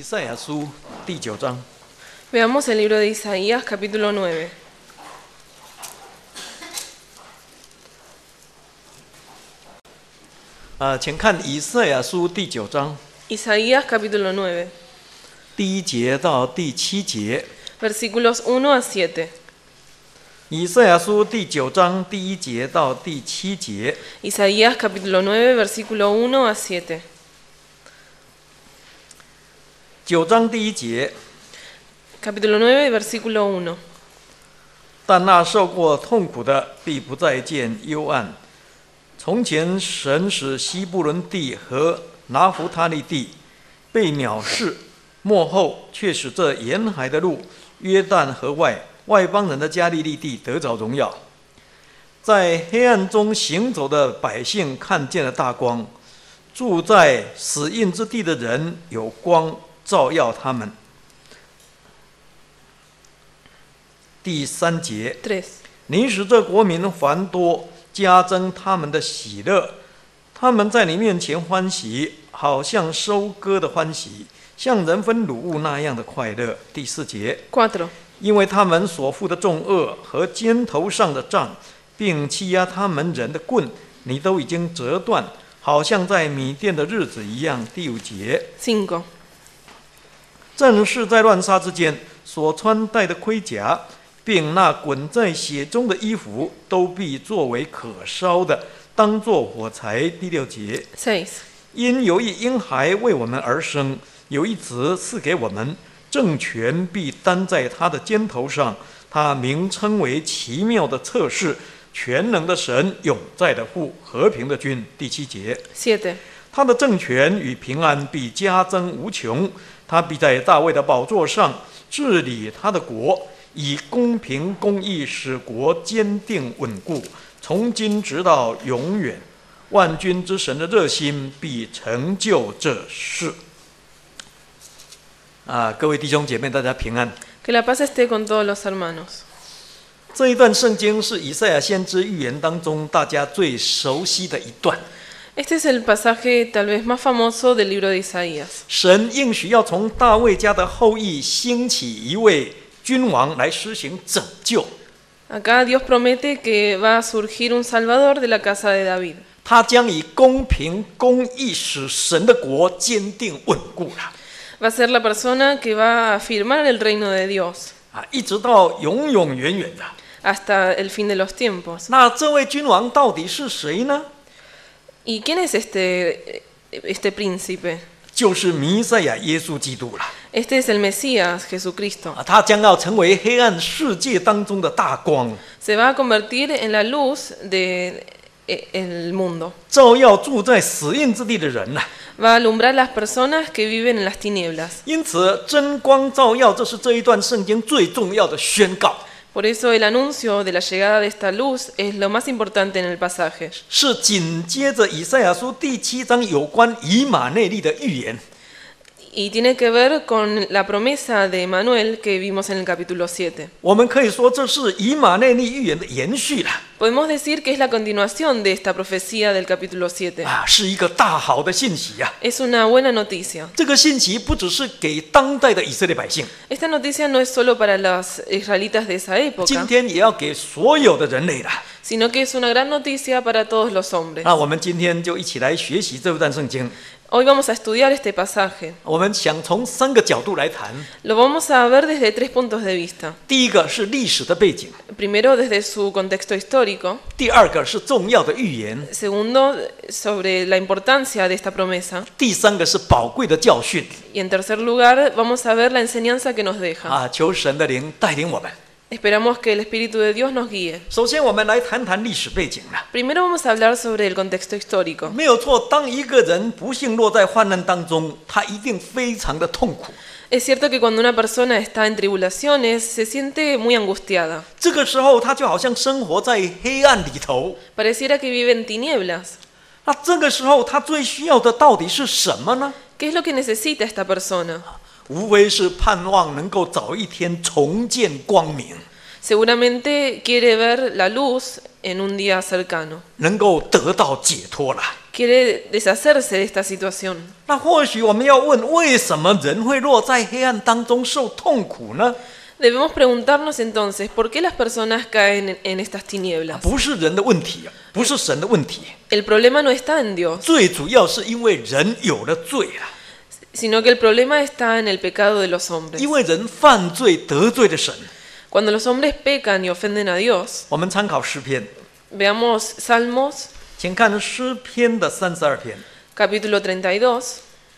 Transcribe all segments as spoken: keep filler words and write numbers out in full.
赛亚书第九章。 Veamos el libro de Isaías, capítulo nueve. 啊、请看以赛亚书第九章 Isaías, capítulo nueve, 第一节到第七节。 versículos uno a siete. 以赛亚书第九章第一节到第七节。 Isaías, capítulo nueve, versículo uno a siete. 九章第一节， Capítulo nueve, versículo uno. 但那受过痛苦的，必不再见幽暗。从前神使西布伦地和拿弗他利地被藐视，末后却使这沿海的路、约旦河外外邦人的加利利地得着荣耀。在黑暗中行走的百姓看见了大光，住在死荫之地的人有光照耀他们。第三节， tres. 你使这国民繁多，加增他们的喜乐，他们在你面前欢喜，好像收割的欢喜，像人分乳物那样的快乐。第四节， cuatro. 因为他们所负的重恶和肩头上的杖，并欺压他们人的棍，你都已经折断，好像在米甸的日子一样。第五节， cinco. 正是在乱杀之间所穿戴的盔甲，并那滚在血中的衣服，都必作为可烧的，当作火柴。第六节， seis. 因有一婴孩为我们而生，有一子赐给我们，政权必担在他的肩头上，他名称为奇妙的策士，全能的神，永在的父，和平的君。第七节， siete. 他的政权与平安必加增无穷，他必在大卫的宝座上治理他的国，以公平公义使国坚定稳固，从今直到永远。万军之神的热心必成就这事。啊，各位弟兄姐妹，大家平安。 Que la paz esté con todos los hermanos. 这一段圣经是以赛亚先知预言当中大家最熟悉的一段。 Este es el pasaje tal vez más famoso del libro de Isaías. 神应许要从大卫家的后裔兴起一位君王来施行拯救， Acá Dios promete que va a surgir un Salvador de la casa de David. 他将以公平公义使神的国坚定稳固了 Va a ser la persona que va a afirmar el reino de Dios 啊，一直到永永远远的。 hasta el fin de los tiempos. 那这位君王到底是谁呢？ ¿Y quién es este, este príncipe? 就是弥赛亚耶稣基督了 Este es el Mesías, Jesucristo. 啊，他将要成为黑暗世界当中的大光， Se va a convertir en la luz del mundo. 照耀住在死荫之地的人呐、 Va a alumbrar las personas que viven en las tinieblas. 因此，真光照耀，这是这一段圣经最重要的宣告。 Por eso el anuncio de la llegada de esta luz es lo más importante en el pasaje. 是紧接着以赛亚书第七章有关以马内利的预言。 Y tiene que ver con la promesa de Manuel que vimos en el capítulo siete. 我们可以说这是以马内利预言的延续了 Podemos decir que es la continuación de esta profecía del capítulo siete. 啊，是一个大好的信息呀、啊。 Es una buena noticia. 这个信息不只是给当代的以色列百姓， Esta noticia no es solo para los israelitas de esa 今 época, 天也要给所有的人类了。 sino que es una gran noticia para todos los hombres. 那我们今天就一起来学习这段圣经。 Hoy vamos a estudiar este pasaje. 我们想从三个角度来谈。 Lo vamos a ver desde tres puntos de vista. 第一个是历史的背景， Primero, desde su contexto histórico. 第二个是重要的预言， Segundo, sobre la importancia de esta promesa. 第三个是宝贵的教训。 Y en tercer lugar, vamos a ver la enseñanza que nos deja. 啊，求神的灵带领我们。 Esperamos que el Espíritu de Dios nos guíe. 首先，我们来谈谈历史背景了。 Primero vamos a hablar sobre el contexto histórico. 没有错，当一个人不幸落在患难当中，他一定非常的痛苦。 Es cierto que cuando una persona está en tribulaciones, se siente muy angustiada. 这个时候，他就好像生活在黑暗里头。 Pareciera que vive en tinieblas. 那这个时候，他最需要的到底是什么呢？ ¿Qué es lo que necesita esta persona? 无非是盼望能够早一天重见光明。 Seguramente quiere ver la luz en un día cercano. 能够得到解脱了。 Quiere deshacerse de esta situación. 那或许我们要问，为什么人会落在黑暗当中受痛苦呢？ Debemos preguntarnos entonces, ¿por qué las personas caen en, en estas tinieblas? 不是人的问题，不是神的问题， El problema no está en Dios, 最主要是因为人有了罪啊， sino que el problema está en el pecado de los hombres. 因为人犯罪得罪了神。 Cuando los hombres pecan y ofenden a Dios, 我们参考诗篇， veamos Salmos, 请看诗篇的三十二篇， capítulo treinta y dos,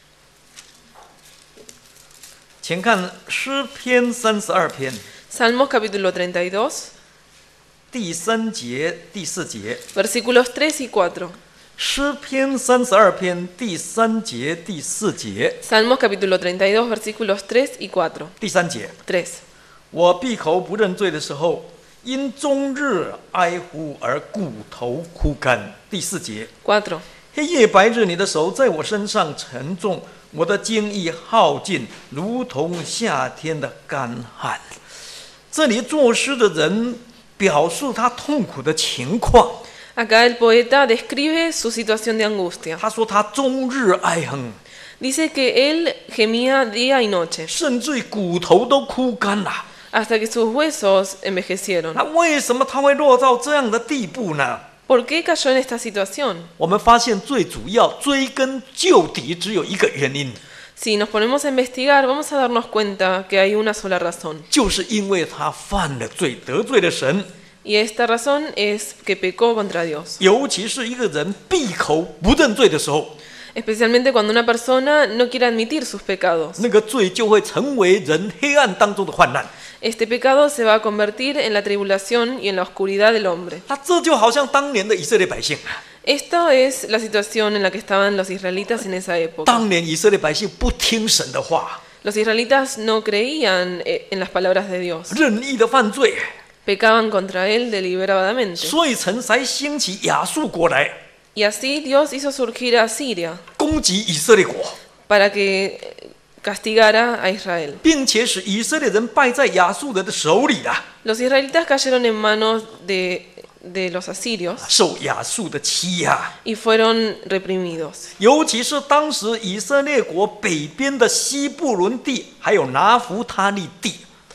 请看诗篇三十二篇 Salmos capítulo treinta y dos, 第三节、第四节。 versículos tres y cuatro. 诗篇三十二篇第三节、第四节。 Salmos capítulo treinta y dos, versículos tres y cuatro. 第三节， tres. 我闭口不认罪的时候，因终日哀呼而骨头枯干。第四节， cuatro. 黑夜白日，你的手在我身上沉重，我的精意耗尽，如同夏天的干旱。这里作诗的人表述他痛苦的情况。 Acá el poeta describe su situación de angustia. 他说他终日哀哼， Dice que él gemía día y noche, 甚至骨头都枯干了。 hasta que sus huesos envejecieron. 那为什么他会落到这样的地步呢？ ¿Por qué cayó en esta situación? 我们发现最主要追根究底只有一个原因， Si nos ponemos a investigar, vamos a darnos cuenta que hay una sola razón. 就是因为他犯了罪，得罪了神。 Y esta razón es que pecó contra Dios. 尤其是一个人闭口不认罪的时候， Especialmente cuando una persona no quiere admitir sus pecados. 那个罪就会成为人黑暗当中的患难。 Este pecado se va a convertir en la tribulación y en la oscuridad del hombre. 那这就好像当年的以色列百姓， Esto es la situación en la que estaban los israelitas en esa época. 当年以色列百姓不听神的话， Los israelitas no creían eh, en las palabras de Dios. 任意的犯罪， Pecaban contra él deliberadamente. 所以神才兴起亚述国来 Y así Dios hizo surgir a Siria 攻击以色列国， para que castigara a Israel. 并且使以色列人败在亚述人的手里啊， Los israelitas cayeron en manos de, de los asirios 受亚述的欺压。 y fueron reprimidos. 尤其是当时以色列国北边的西布伦地，还有拿弗他利地，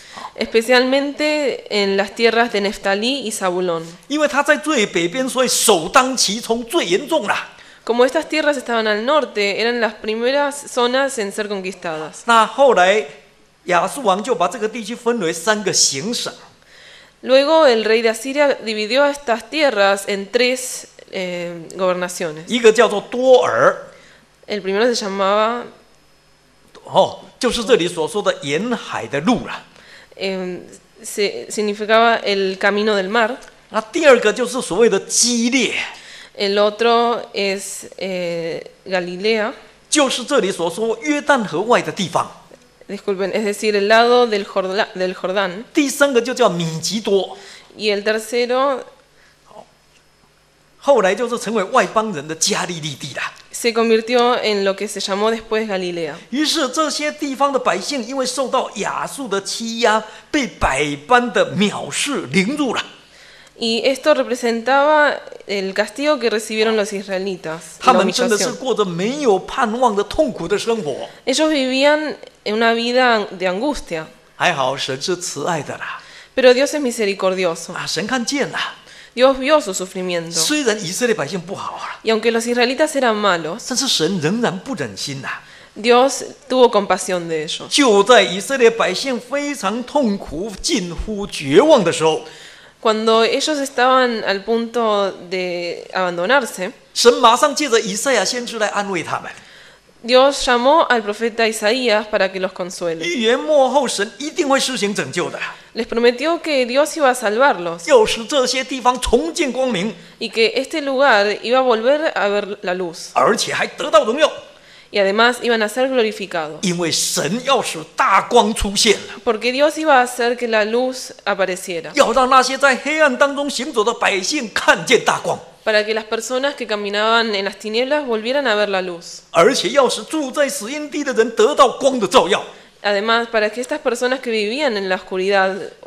Especialmente en las tierras de Neftalí y Zabulón. 因为他在最北边，所以首当其冲，最严重啦。 Como estas tierras estaban al norte, eran las primeras zonas en ser conquistadas. 那后来亚述王就把这个地区分为三个行省， Luego el rey de Asiria dividió estas tierras en tres eh, gobernaciones. 一个叫做多尔， El primero se llamaba, 哦，就是这里所说的沿海的路啦。 eh, se, significaba el camino del mar. 那第二个就是所谓的基列， El otro es eh, Galilea, 就是这里所说约旦河外的地方。 disculpen, es decir, el lado del Jordán, del Jordán. 第三个就叫米吉多， Y el tercero 后来就是成为外邦人的加利利地啦。 se convirtió en lo que se llamó después Galilea. 于是这些地方的百姓因为受到亚述的欺压，被百般的藐视凌辱了。 Y esto representaba el castigo que recibieron los israelitas, 他 la 们真的是 humillación. 过着没有盼望的痛苦的生活。 Ellos vivían en una vida de angustia, 还好神是慈爱的啦， pero Dios es misericordioso. 啊，神看见了。 Dios vio su sufrimiento. 虽然以色列百姓不好啊， Y aunque los israelitas eran malos, 但是神仍然不忍心呐、 Dios tuvo compasión de ellos. 就在以色列百姓非常痛苦、近乎绝望的时候， Cuando ellos estaban al punto de abandonarse, 神马上借着以赛亚先知来安慰他们。 Dios llamó al profeta Isaías para que los consuele. 预言末后，神一定会施行拯救的， Les prometió que Dios iba a salvarlos 要使这些地方重见光明， y que este lugar iba a volver a ver la luz. 而且还得到荣耀， Y además iban a ser glorificados. 因为神要使大光出现了， Porque Dios iba a hacer que la luz apareciera. 要让那些在黑暗当中行走的百姓看见大光， Para que las personas que caminaban en las tinieblas volvieran a ver la luz. 而且要使住在死荫地的人得到光的照耀。 Además, para que estas personas que vivían en la oscuridad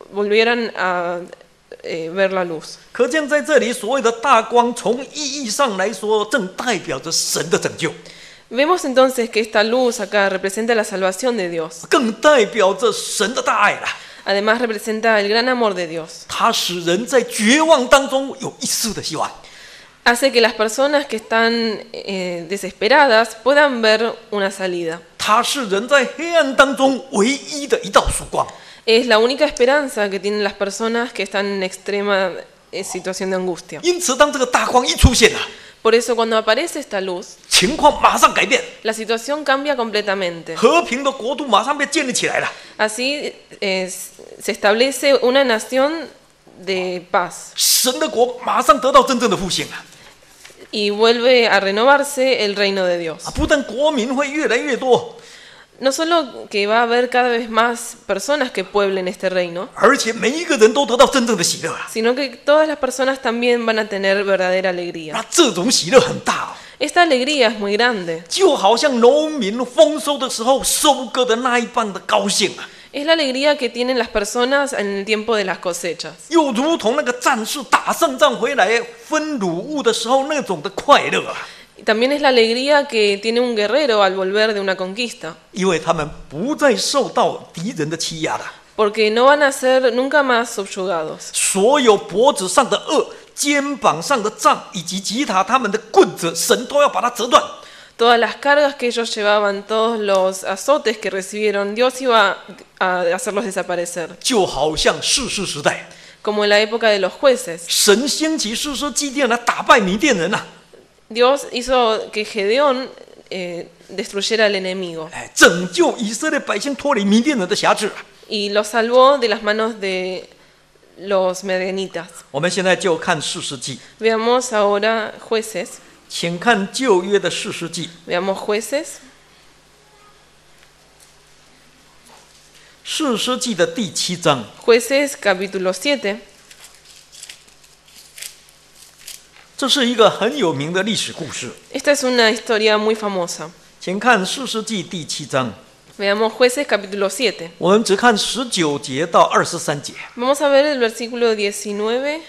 volvieran a eh, ver la luz. 可见在这里所谓的大光，从意义上来说，正代表着神的拯救， Vemos entonces que esta luz acá representa la salvación de Dios. 更代表着神的大爱了。 Además representa el gran amor de Dios. 它使人在绝望当中有一丝的希望。 Hace que las personas que están eh, desesperadas puedan ver una salida. 它是人在黑暗当中唯一的一道曙光。 Es la única esperanza que tienen las personas que están en extrema eh, situación de angustia. 因此，当这个大光一出现了， Por eso cuando aparece esta luz, 情况马上改变， la situación cambia completamente. 和平的国度马上被建立起来了。 Así eh, se establece una nación de paz 神的国马上得到真正的复兴了。 y vuelve a renovarse el reino de Dios. 啊，不但国民会越来越多， No solo que va a haber cada vez más personas que pueblen este reino, 而且每一个人都得到真正的喜乐啊！ sino que todas las personas también van a tener verdadera alegría. 那这种喜乐很大哦， Esta alegría es muy grande. 就好像农民丰收的时候收割的那一般的高兴啊， Es la alegría que tienen las personas en el tiempo de las cosechas. 又如同那个战士打胜仗回来分乳物的时候那种的快乐啊， Y también es la alegría que tiene un guerrero al volver de una conquista, 因为他们不再受到敌人的欺压了。 porque no van a ser nunca más subyugados. 所有脖子上的轭、肩膀上的杖以及吉他他们的棍子，神都要把它折断。 Todas las cargas que ellos llevaban, todos los azotes que recibieron, Dios iba a hacerlos desaparecer. 就好像士师时代， Como en la época de los jueces, 神兴起士师基甸来打败米甸人啊， Dios hizo que Gedeón eh, destruyera al enemigo 哎，拯救以色列百姓脱离米甸人的辖制。 y los salvó de las manos de los medianitas. 我们现在就看士师记， Veamos ahora jueces. 请看旧约的士师记， Veamos jueces. 士师记的第七章。 Jueces capítulo siete. 这是一个很有名的历史故事， Esta es una historia muy famosa. 请看士师记第七章， Veamos jueces capítulo siete. 我们只看十九节到二十三节， Vamos a ver el versículo diecinueve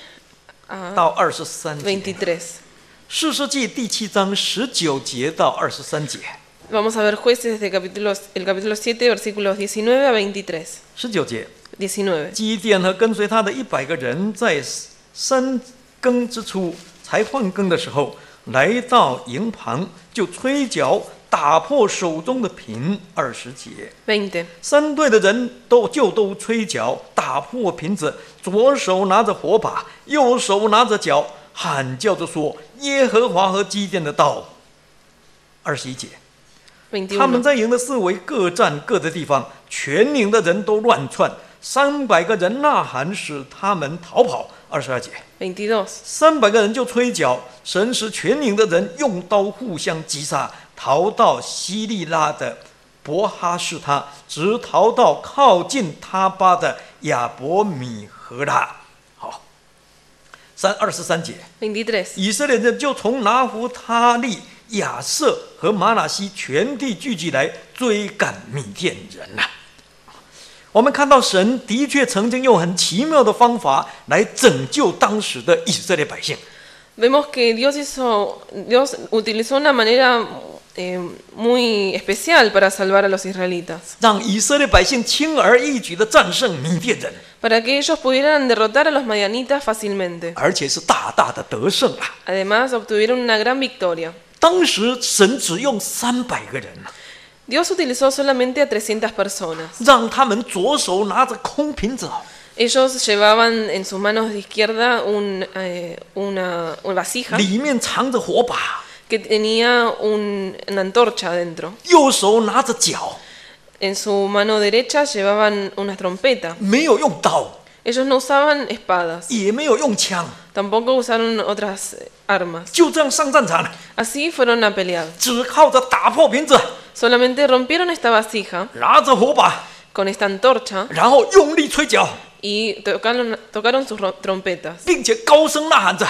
a 到二十三节。 veintitrés. 士师记第七章十九节到二十三节。 Vamos a ver jueces de capítulo, el capítulo siete, versículos diecinueve a veintitrés. 十九节， diecinueve. 基甸和跟随他的一百个人，在三更之初才换更的时候，来到营旁，就吹角，打破手中的瓶。二十节， veinte. 三队的人都就都吹角，打破瓶子，左手拿着火把，右手拿着角，喊叫着说：“耶和华和基甸的道。”二十一节，他们 veintiuno. 在营的四围各站各的地方，全营的人都乱窜，三百个人呐喊，使他们逃跑。二十二节， veintidós. 三百个人就吹角，神使全营的人用刀互相击杀，逃到希利拉的伯哈士他，直逃到靠近他巴的亚伯米和拉。好，三二十三节， veintitrés. 以色列人就从拿弗他利、亚瑟和玛拿西全地聚集来追赶米甸人呐、啊。我们看到神的确曾经用很奇妙的方法来拯救当时的以色列百姓。 Vemos que Dios hizo, Dios utilizó una manera eh, muy especial para salvar a los israelitas, 让以色列百姓轻而易举地战胜米甸人， para que ellos pudieran derrotar a los madianitas fácilmente. 而且是大大的得胜啊！ Además, obtuvieron una gran victoria. 当时神只用三百个人， Dios utilizó solamente a trescientas personas. 让他们左手拿着空瓶子， Ellos llevaban en sus manos de izquierda un, eh, una, una vasija 里面藏着火把， que tenía un- una antorcha adentro. 右手拿着角， En su mano derecha llevaban una trompeta. 没有用刀， Ellos no usaban espadas, 也没有用枪， tampoco usaron otras eh, armas. 就这样上战场了， Así fueron a pelear. 只靠着打破瓶子， Solamente rompieron esta vasija 拿着火把， con esta antorcha 然后用力吹角， y tocaron, tocaron sus ro- trompetas 并且高声呐喊着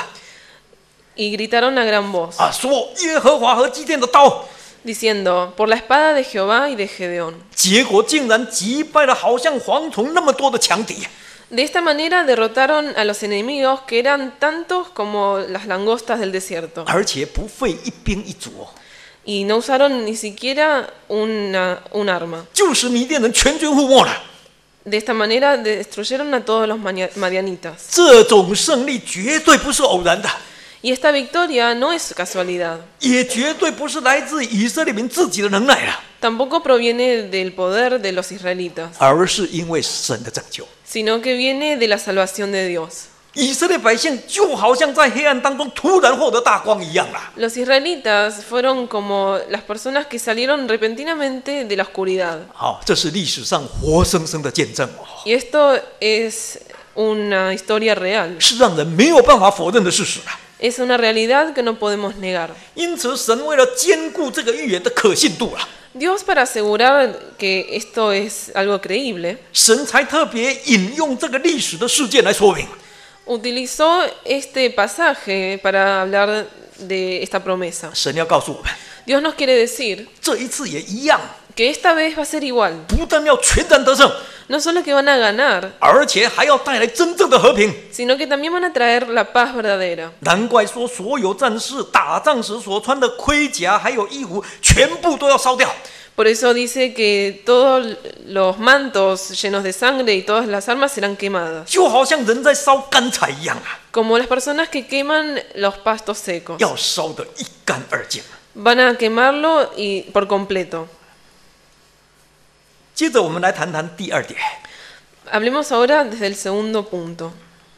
y gritaron a gran voz, 啊，说耶和华和基甸的刀。 diciendo, por la espada de Jehová y de Gedeón. 结果竟然击败了好像蝗虫那么多的强敌。 De esta manera derrotaron a los enemigos que eran tantos como las langostas del desierto. 而且不费一兵一卒哦， Y no usaron ni siquiera una, un arma. 就使米甸人全军覆没了。 De esta manera destruyeron a todos los madia- madianitas. 这种胜利绝对不是偶然的， Y esta victoria no es casualidad. 也绝对不是来自以色列民自己的能耐了， Tampoco proviene del poder de los israelitas, 而是因为神的拯救。 sino que viene de la salvación de Dios. 以色列百姓就好像在黑暗当中突然获得大光一样啦。 Los israelitas fueron como las personas que salieron repentinamente de la oscuridad. 好，这是历史上活生生的见证哦， Y esto es una historia real. 是让人没有办法否认的事实啊。 Es una realidad que no podemos negar. 因此，神为了兼顾这个预言的可信度啊， Dios, para asegurar que esto es algo creíble, 神才特别引用这个历史的事件来说明。 utilizó este pasaje para hablar de esta promesa. 神要告诉我们， Dios nos quiere decir 这一次也一样， que esta vez va a ser igual. 不但要全然得胜， No solo que van a ganar, 而且还要带来真正的和平。 sino que también van a traer la paz verdadera. 难怪说，所有战士打仗时所穿的盔甲还有衣服，全部都要烧掉。 Por eso dice que todos los mantos llenos de sangre y todas las armas serán quemadas, 就好像人在烧干柴一样啊， como las personas que queman los pastos secos. 要烧得一干二净。 Van a quemarlo y por completo. 接着，我们来谈谈第二点， Hablemos ahora desde el segundo punto.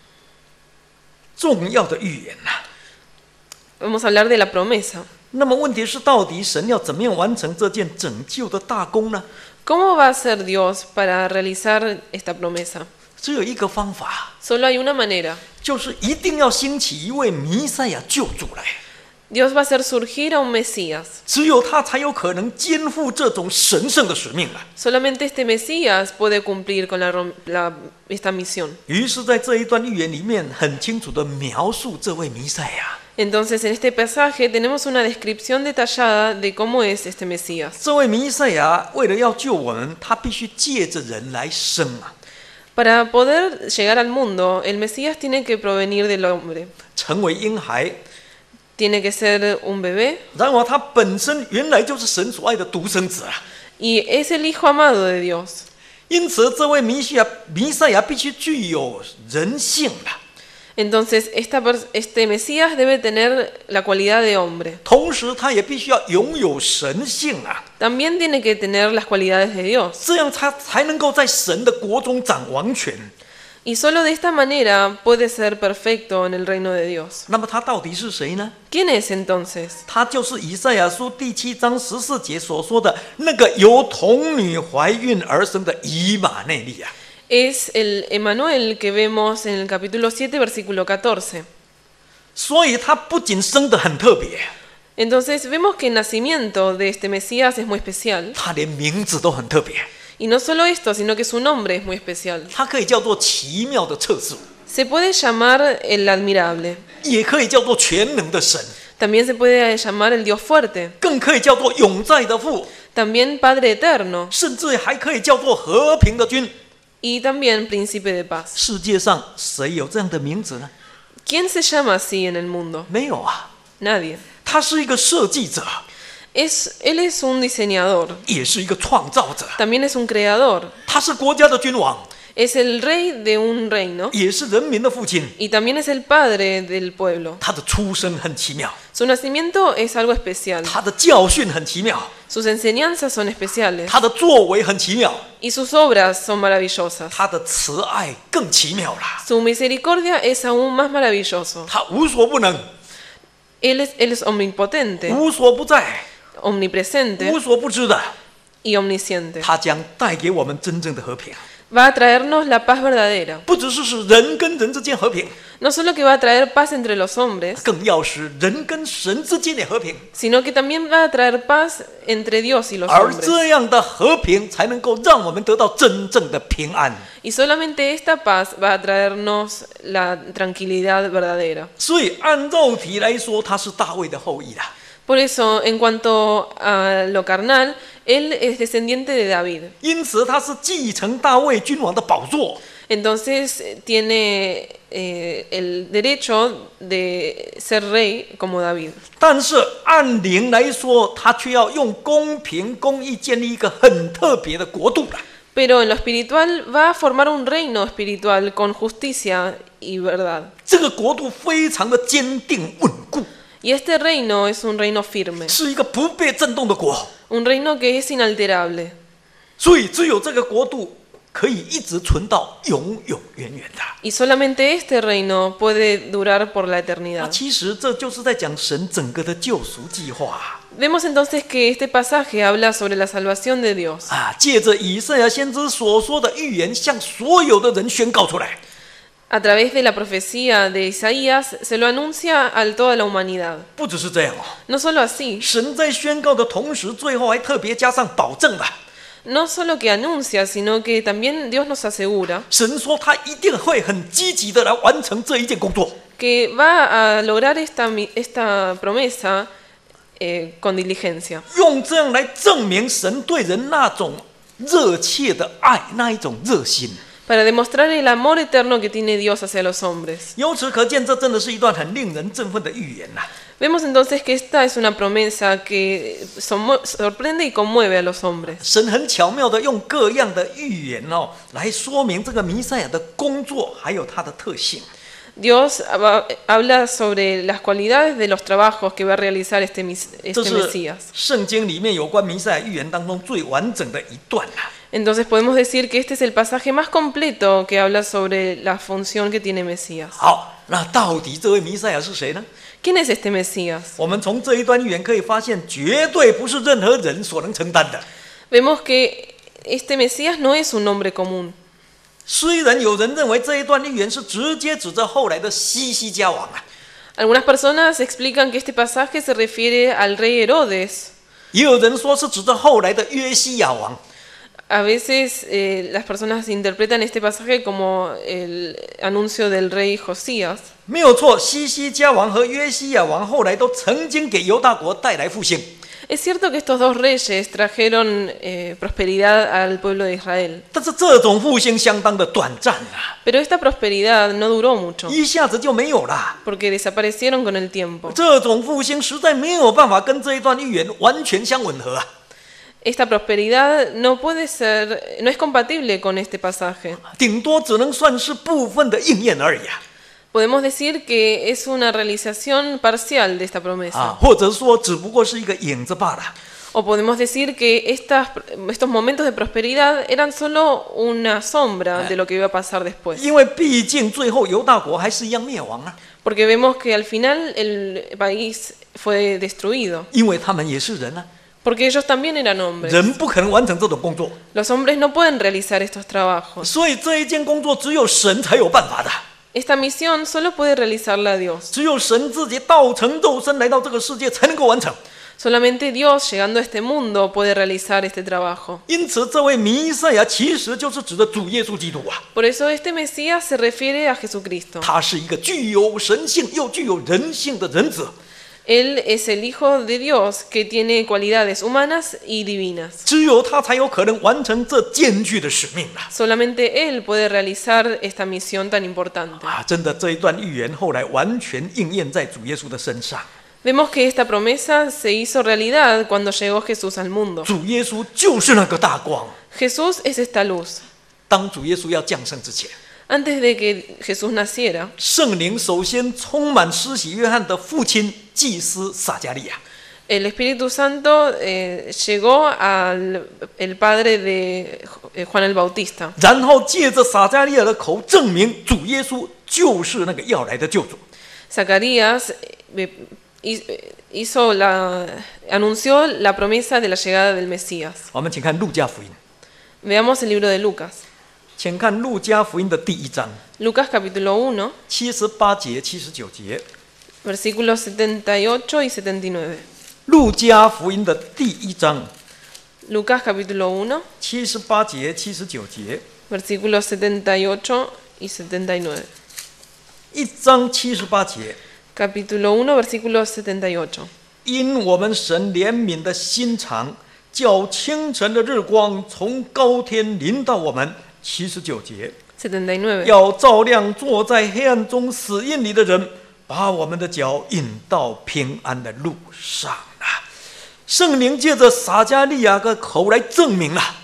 重要的预言呐、啊。 Vamos a hablar de la promesa. 那么问题是，到底神要怎么样完成这件拯救的大功呢？ ¿Cómo va a ser Dios para realizar esta promesa? 只有一个方法， Solo hay una manera. 就是一定要兴起一位弥赛亚救主来， Dios va a hacer surgir a un Mesías. 只有他才有可能肩负这种神圣的使命啊。 Solamente este Mesías puede cumplir con la, rom- la- esta misión. 于是，在这一段预言里面，很清楚地描述这位弥赛亚。 Entonces, en este pasaje tenemos una descripción detallada de cómo es este Mesías. 这位弥赛亚为了要救我们，他必须借着人来生啊， Para poder llegar al mundo, el Mesías tiene que provenir del hombre. 成为婴孩。 Tiene que ser un bebé 然而，他本身原来就是神所爱的独生子啊。 y es el Hijo amado de Dios. 因此，这位弥赛亚弥赛亚必须具有人性的。 Entonces, esta pers- este Mesías debe tener la cualidad de hombre. 同时，他也必须要拥有神性啊， También tiene que tener las cualidades de Dios. 这样他才能够在神的国中掌王权。 Y solo de esta manera puede ser perfecto en el reino de Dios. 那么他到底是谁呢？ ¿Quién es entonces? 他就是以赛亚书第七章十四节所说的那个由童女怀孕而生的以马内利啊。 Es el Emmanuel que vemos en el capítulo siete, versículo catorce. 所以他不仅生得很特别， Entonces vemos que el nacimiento de este Mesías es muy especial. 他连名字都很特别， Y no solo esto, sino que su nombre es muy especial. 他可以叫做奇妙的测试， Se puede llamar el admirable. 也可以叫做全能的神， También se puede llamar el Dios fuerte. 更可以叫做永在的父， También Padre eterno. 甚至还可以叫做和平的君。 Y también Príncipe de paz. 世界上谁有这样的名字呢？ ¿Quién se llama así en el mundo? 没有啊， Nadie. 他是一个设计者， Es, él es un diseñador. 也是一个创造者， También es un creador. 他是国家的君王， Es el rey de un reino. 也是人民的父亲。 Y también es el padre del pueblo. 他的出生很奇妙， Su nacimiento es algo especial. 他的教训很奇妙， Sus enseñanzas son especiales. 他的作为很奇妙， Y sus obras son maravillosas. 他的慈爱更奇妙啦。 Su misericordia es aún más maravilloso. 他无所不能， Él es, él es omnipotente, 无所不在， omnipresente 无所不知的。 y omnisciente. 他将带给我们真正的和平， Va a traernos la paz verdadera. 不只是使人跟人之间和平， No solo que va a traer paz entre los hombres, 更要使人跟神之间也和平。 sino que también va a traer paz entre Dios y los 而 hombres. 这样的和平，才能够让我们得到真正的平安。 Y solamente esta paz va a traernos la tranquilidad verdadera. 所以按肉体来说，他是大卫的后裔啦。 Por eso, en cuanto a lo carnal, él es descendiente de David. 因此，他是继承大卫君王的宝座。 entonces eh, tiene eh, el derecho de ser rey como David. 但是按灵来说，他却要用公平公义建立一个很特别的国度了。 Pero en lo espiritual va a formar un reino espiritual con justicia y verdad. 这个国度非常的坚定稳固， Y este reino es un reino firme, 是一个不被震动的国， un reino que es inalterable. 所以只有这个国度可以一直存到永永远远的。 Y solamente este reino puede durar por la 那 eternidad. 其实这就是在讲神整个的救赎计划 Vemos entonces que este pasaje habla sobre la salvación de Dios. 啊，借着以赛亚先知所说的预言，向所有的人宣告出来。 A través de la profecía de Isaías se lo anuncia a toda la humanidad. 不只是这样哦， No solo así, 神在宣告的同时，最后还特别加上保证了。 no solo que anuncia, sino que también Dios nos asegura 神说他一定会很积极的来完成这一件工作。 que va a lograr esta, mi- esta promesa eh, con diligencia. 用这样来证明神对人那种热切的爱，那一种热心。 Para demostrar el amor eterno que tiene Dios hacia los hombres. 由此可见，这真的是一段很令人振奋的预言呐、 Vemos entonces que esta es una promesa que somo- sorprende y conmueve a los hombres. 神很巧妙的用各样的预言哦，来说明这个弥赛亚的工作，还有他的特性。 Dios hab- habla sobre las cualidades de los trabajos que va a realizar este, mis- 这 este 是 Mesías. 圣经里面有关弥赛亚预言当中最完整的一段呐、 Entonces podemos decir que este es el pasaje más completo que habla sobre la función que tiene Mesías. 好，那到底这位弥赛亚是谁呢？ ¿Quién es este Mesías? 我们从这一段预言可以发现，绝对不是任何人所能承担的。 Vemos que este Mesías no es un hombre común. 虽然有人认为这一段预言是直接指着后来的西西家王啊， Algunas personas explican que este pasaje se refiere al rey Herodes. 也有人说是指着后来的约西亚王。 A veces eh, las personas interpretan este pasaje como el anuncio del rey Josías. 没有错，西西家王和约西亚王后来都曾经给犹大国带来复兴， Es cierto que estos dos reyes trajeron eh, prosperidad al pueblo de Israel, 但是这种复兴相当的短暂啊， pero esta prosperidad no duró mucho, 一下子就没有了。 porque desaparecieron con el tiempo. 这种复兴实在没有办法跟这一段预言完全相吻合啊。 Esta prosperidad no puede ser, no es compatible con este pasaje. 顶多只能算是部分的应验而已啊， Podemos decir que es una realización parcial de esta 啊 promesa. 或者说只不过是一个影子罢了。 O podemos decir que estas, estos momentos de prosperidad eran solo una sombra de lo que iba a pasar después. 因为毕竟最后犹大国还是一样灭亡啊， Porque vemos que al final el país fue destruido. 因为他们也是人啊， Porque ellos también eran hombres. 人不可能完成这种工作， Los hombres no pueden realizar estos trabajos. 所以这一件工作只有神才有办法的， Esta misión solo puede realizarla Dios. 只有神自己道成肉身来到这个世界才能够完成。 Solamente Dios, llegando a este mundo, puede realizar este trabajo. 因此，这位弥赛亚其实就是指的主耶稣基督啊， Por eso este Mesías se refiere a Jesucristo. 他是一个具有神性又具有人性的人子。 Él es el Hijo de Dios que tiene cualidades humanas y divinas. 只有他才有可能完成这艰巨的使命啊！ Solamente Él puede realizar esta misión tan importante. 啊，真的，这一段预言后来完全应验在主耶稣的身上。 Vemos que esta promesa se hizo realidad cuando llegó Jesús al mundo. 主耶稣就是那个大光。 Jesús es esta luz. 当主耶稣要降生之前， Antes de que Jesús naciera, 圣灵首先充满施洗约翰的父亲祭司撒加利亚， el Espíritu Santo eh, llegó al el padre de eh, Juan el Bautista. 然后借着撒加利亚的口证明主耶稣就是那个要来的救主。 Zacarías eh, hizo la, anunció la promesa de la llegada del Mesías. 我们请看路加福音， Veamos el libro de Lucas. 请看路加福音的第一章 Lucas capítulo uno, 七十八节、七十九节。 versículos setenta y ocho y setenta y nueve. 路加福音的第一章 Lucas capítulo uno, 七十八节、七十九节。 versículos setenta y ocho y setenta y nueve. 一章七十八节， Capítulo uno, versículo setenta y ocho. 因我们神怜悯的心肠，叫清晨的日光从高天临到我们。七十九节， setenta y nueve. 要照亮坐在黑暗中死荫里的人，把我们的脚引到平安的路上啊！圣灵借着撒迦利亚的口来证明了。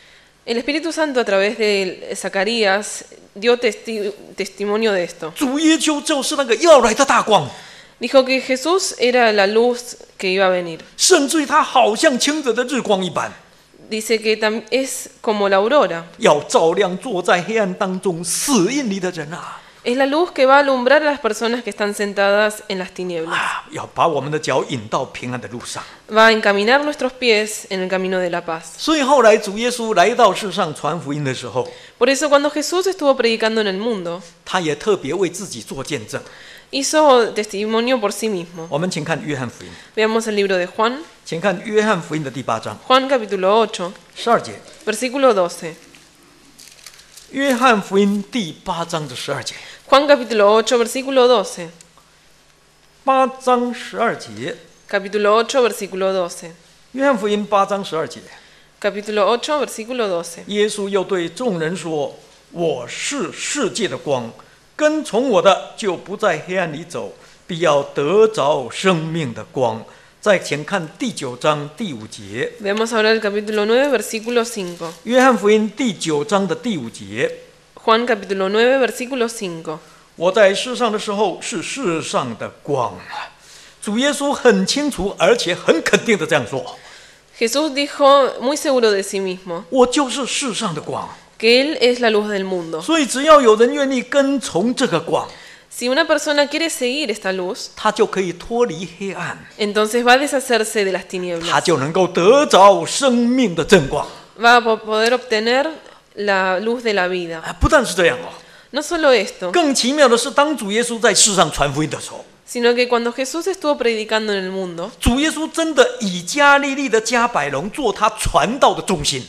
El Espíritu Santo a través de Zacarías dio testi- testimonio de esto. 主耶稣就是那个要来的大光， Dijo que Jesús era la luz que iba a venir. 甚至于他好像清澈的日光一般， Dice que tam- es como la aurora. 要照亮坐在黑暗当中死荫里的人啊！ Es la luz que va a alumbrar a las personas que están sentadas en las tinieblas. 啊，要把我们的脚引到平安的路上。 Va a encaminar nuestros pies en el camino de la paz. 所以后来主耶稣来到世上传福音的时候， Por eso cuando Jesús estuvo predicando en el mundo, 他也特别为自己做见证。 hizo testimonio por sí mismo. 我们请看约翰福音， Veamos el libro de Juan, 请看约翰福音的第八章 Juan capítulo ocho, 十二节。 versículo doce. 约翰福音第八章的十二节， Juan capítulo ocho, versículo doce. 八章十二节， Capítulo ocho, versículo doce. 约翰福音八章十二节， Capítulo ocho, versículo doce. 耶稣又对众人说：“我是世界的光，跟从我的就不在黑暗里走，必要得着生命的光。”再请看第九章第五节， Veamos ahora el capítulo nueve, versículo cinco. 约翰福音第九章的第五节。 Juan capítulo nueve, versículo cinco. 我在世上的时候是世上的光啊！主耶稣很清楚，而且很肯定的这样说： Jesús dijo muy seguro de sí mismo 我就是世上的光。 que Él es la luz del mundo. 所以只要有人愿意跟从这个光， Si una persona quiere seguir esta luz, 他就可以脱离黑暗， entonces va a deshacerse de las 他 tinieblas. 就能够得着生命的真光。 Va a po- poder obtener la luz de la vida. 啊，不但是这样哦， No solo esto, 更奇妙的是，当主耶稣在世上传福音的时候， sino que cuando Jesús estuvo predicando en el mundo, 主耶稣真的以加利利的加百隆做他传道的中心。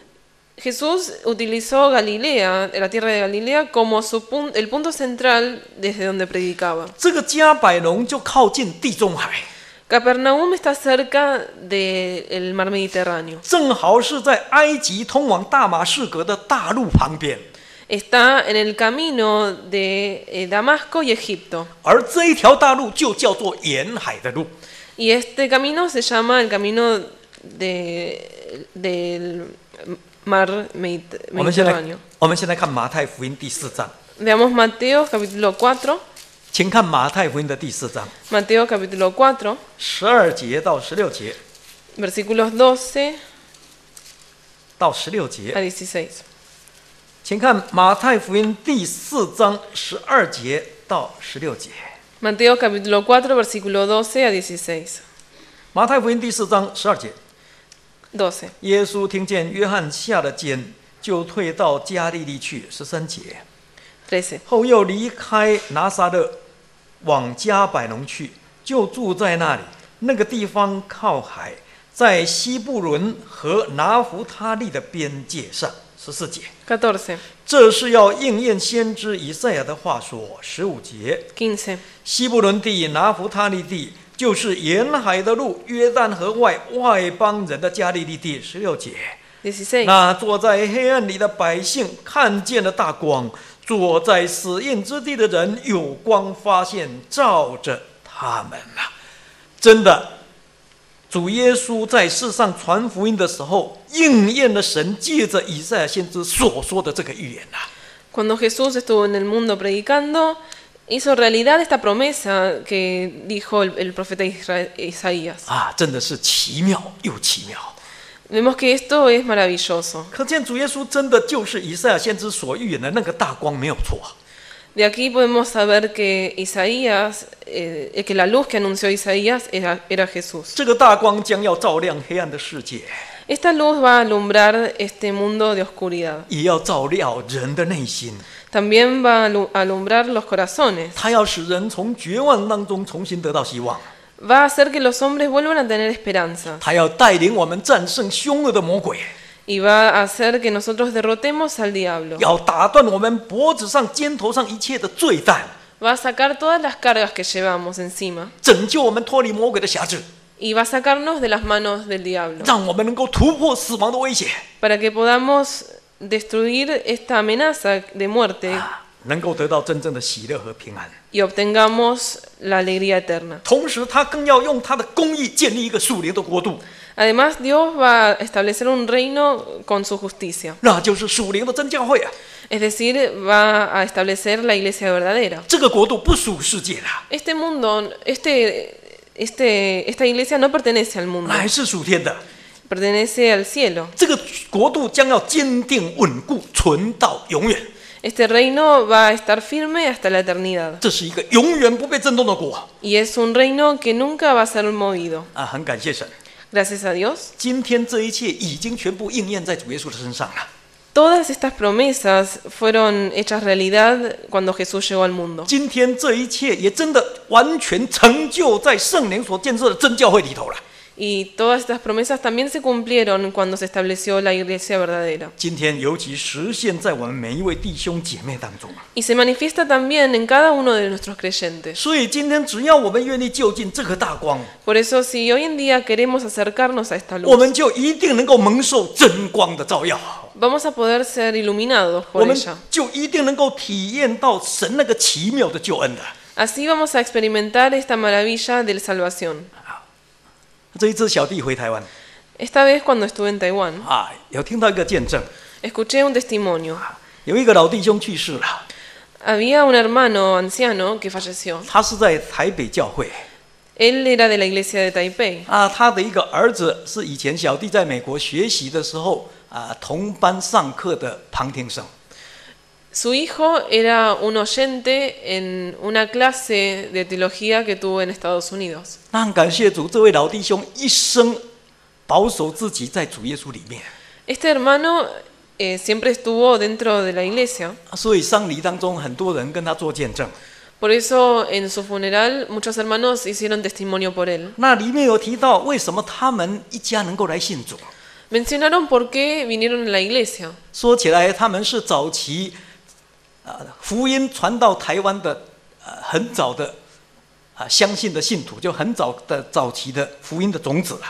Jesús utilizó Galilea, la tierra de Galilea, como su pun- el punto central desde donde predicaba. 这个加百隆就靠近地中海， Capernaum está cerca del mar Mediterráneo. 正好是在埃及通往大马士革的大路旁边。 Está en el camino de eh, Damasco y Egipto. 而这一条大路就叫做沿海的路。 Y este camino se llama el camino de- del mar Mediter- 我们现在 Mediterráneo. 我们现在看马太福音第四章， Veamos Mateo capítulo cuatro. 请看马太福音的第四章 Mateo capítulo cuatro, 十二节到十六节 versículos doce 到十六 a 节， dieciséis. 请看马太福音第四章十二节到十六节。 Mateo capítulo cuatro, versículo doce a dieciséis. 马太福音第四章十二节， doce. 耶稣听见约翰下了监，就退到加利利去。十三节， trece. 后又离开拿撒勒，往加百农去，就住在那里。那个地方靠海，在西布伦和拿弗他利的边界上。十四节， catorce. 这是要应验先知以赛亚的话说。十五节， quince. 西布伦地、拿弗他利地，就是沿海的路，约旦河外外邦人的加利利地。十六节， dieciséis. 那坐在黑暗里的百姓看见了大光，坐在死荫之地的人有光发现，照着他们啊！真的，主耶稣在世上传福音的时候，应验了神借着以赛亚先知所说的这个预言啊！ Cuando Jesús estuvo en el mundo predicando, hizo realidad esta promesa que dijo el, el profeta Isra- Isaías. 啊，真的是奇妙又奇妙。 Vemos que esto es maravilloso. 可见主耶稣真的就是以赛亚先知所预言的那个大光，没有错。 De aquí podemos saber que Isaías, eh, que la luz que anunció Isaías era, era Jesús. 这个大光将要照亮黑暗的世界， Esta luz va a alumbrar este mundo de oscuridad. 也要照亮人的内心。 También va a alu- a alumbrar los corazones. 他要使人从绝望当中重新得到希望， Va a hacer que los hombres vuelvan a tener esperanza. 他要带领我们战胜凶恶的魔鬼， Y va a hacer que nosotros derrotemos al diablo. 要打断我们脖子上、肩头上一切的罪担， Va a sacar todas las cargas que llevamos encima. 拯救我们脱离魔鬼的辖制， Y va a sacarnos de las manos del diablo. 让我们能够突破死亡的威胁， Para que podamos destruir esta amenaza de muerte 能够得到真正的喜乐和平安。 y obtengamos la alegría eterna. 同时，他更要用他的公义建立一个属灵的国度， Además, Dios va a establecer un reino con su justicia. 那就是属灵的真教会啊。 Es decir, va a establecer la iglesia verdadera. 这个国度不属世界的， Este mundo, este, este, esta iglesia no pertenece al mundo, 乃是属天的。 pertenece al cielo. 这个国度将要坚定稳固，存到永远。 Este reino va a estar firme hasta la eternidad. 这是一个永远不被震动的国 Y es un reino que nunca va a ser movido. 啊！很感谢神， Gracias a Dios. 今天这一切已经全部应验在主耶稣的身上了。 Todas estas promesas fueron hechas realidad cuando Jesús llegó al mundo. 今天这一切也真的完全成就在圣灵所建设的真教会里头了。 Y todas estas promesas también se cumplieron cuando se estableció la iglesia verdadera. 今天尤其实现在我们每一位弟兄姐妹当中， Y se manifiesta también en cada uno de nuestros creyentes. 所以今天只要我们愿意就近这颗大光， Por eso, si hoy en día queremos acercarnos a esta 我 luz, 们就一定能够蒙受真光的照耀， vamos a poder ser iluminados 我 por 们 ella. 就一定能够体验到神那个奇妙的救恩的。 Así vamos a experimentar esta maravilla de la salvación. 这一次小弟回台湾 Esta vez cuando estuve en Taiwán, 啊，有听到一个见证， escuché un testimonio. 有一个老弟兄去世了， Había un hermano anciano que falleció. 他是在台北教会 Él era de la iglesia de Taipei. 啊，他的一个儿子是以前小弟在美国学习的时候啊同班上课的旁听生。 Su hijo era un oyente en una clase de teología que tuvo en Estados Unidos. 那很感谢主，这位老弟兄一生保守自己在主耶稣里面， Este hermano eh, siempre estuvo dentro de la iglesia. 所以丧礼当中很多人跟他做见证。 Por eso en su funeral muchos hermanos hicieron testimonio por él. 那里面有提到为什么他们一家能够来信主， Mencionaron por qué vinieron a la iglesia. 说起来他们是早期啊福音传到台湾的呃很早的啊相信的信徒，就很早的早期的福音的种子了。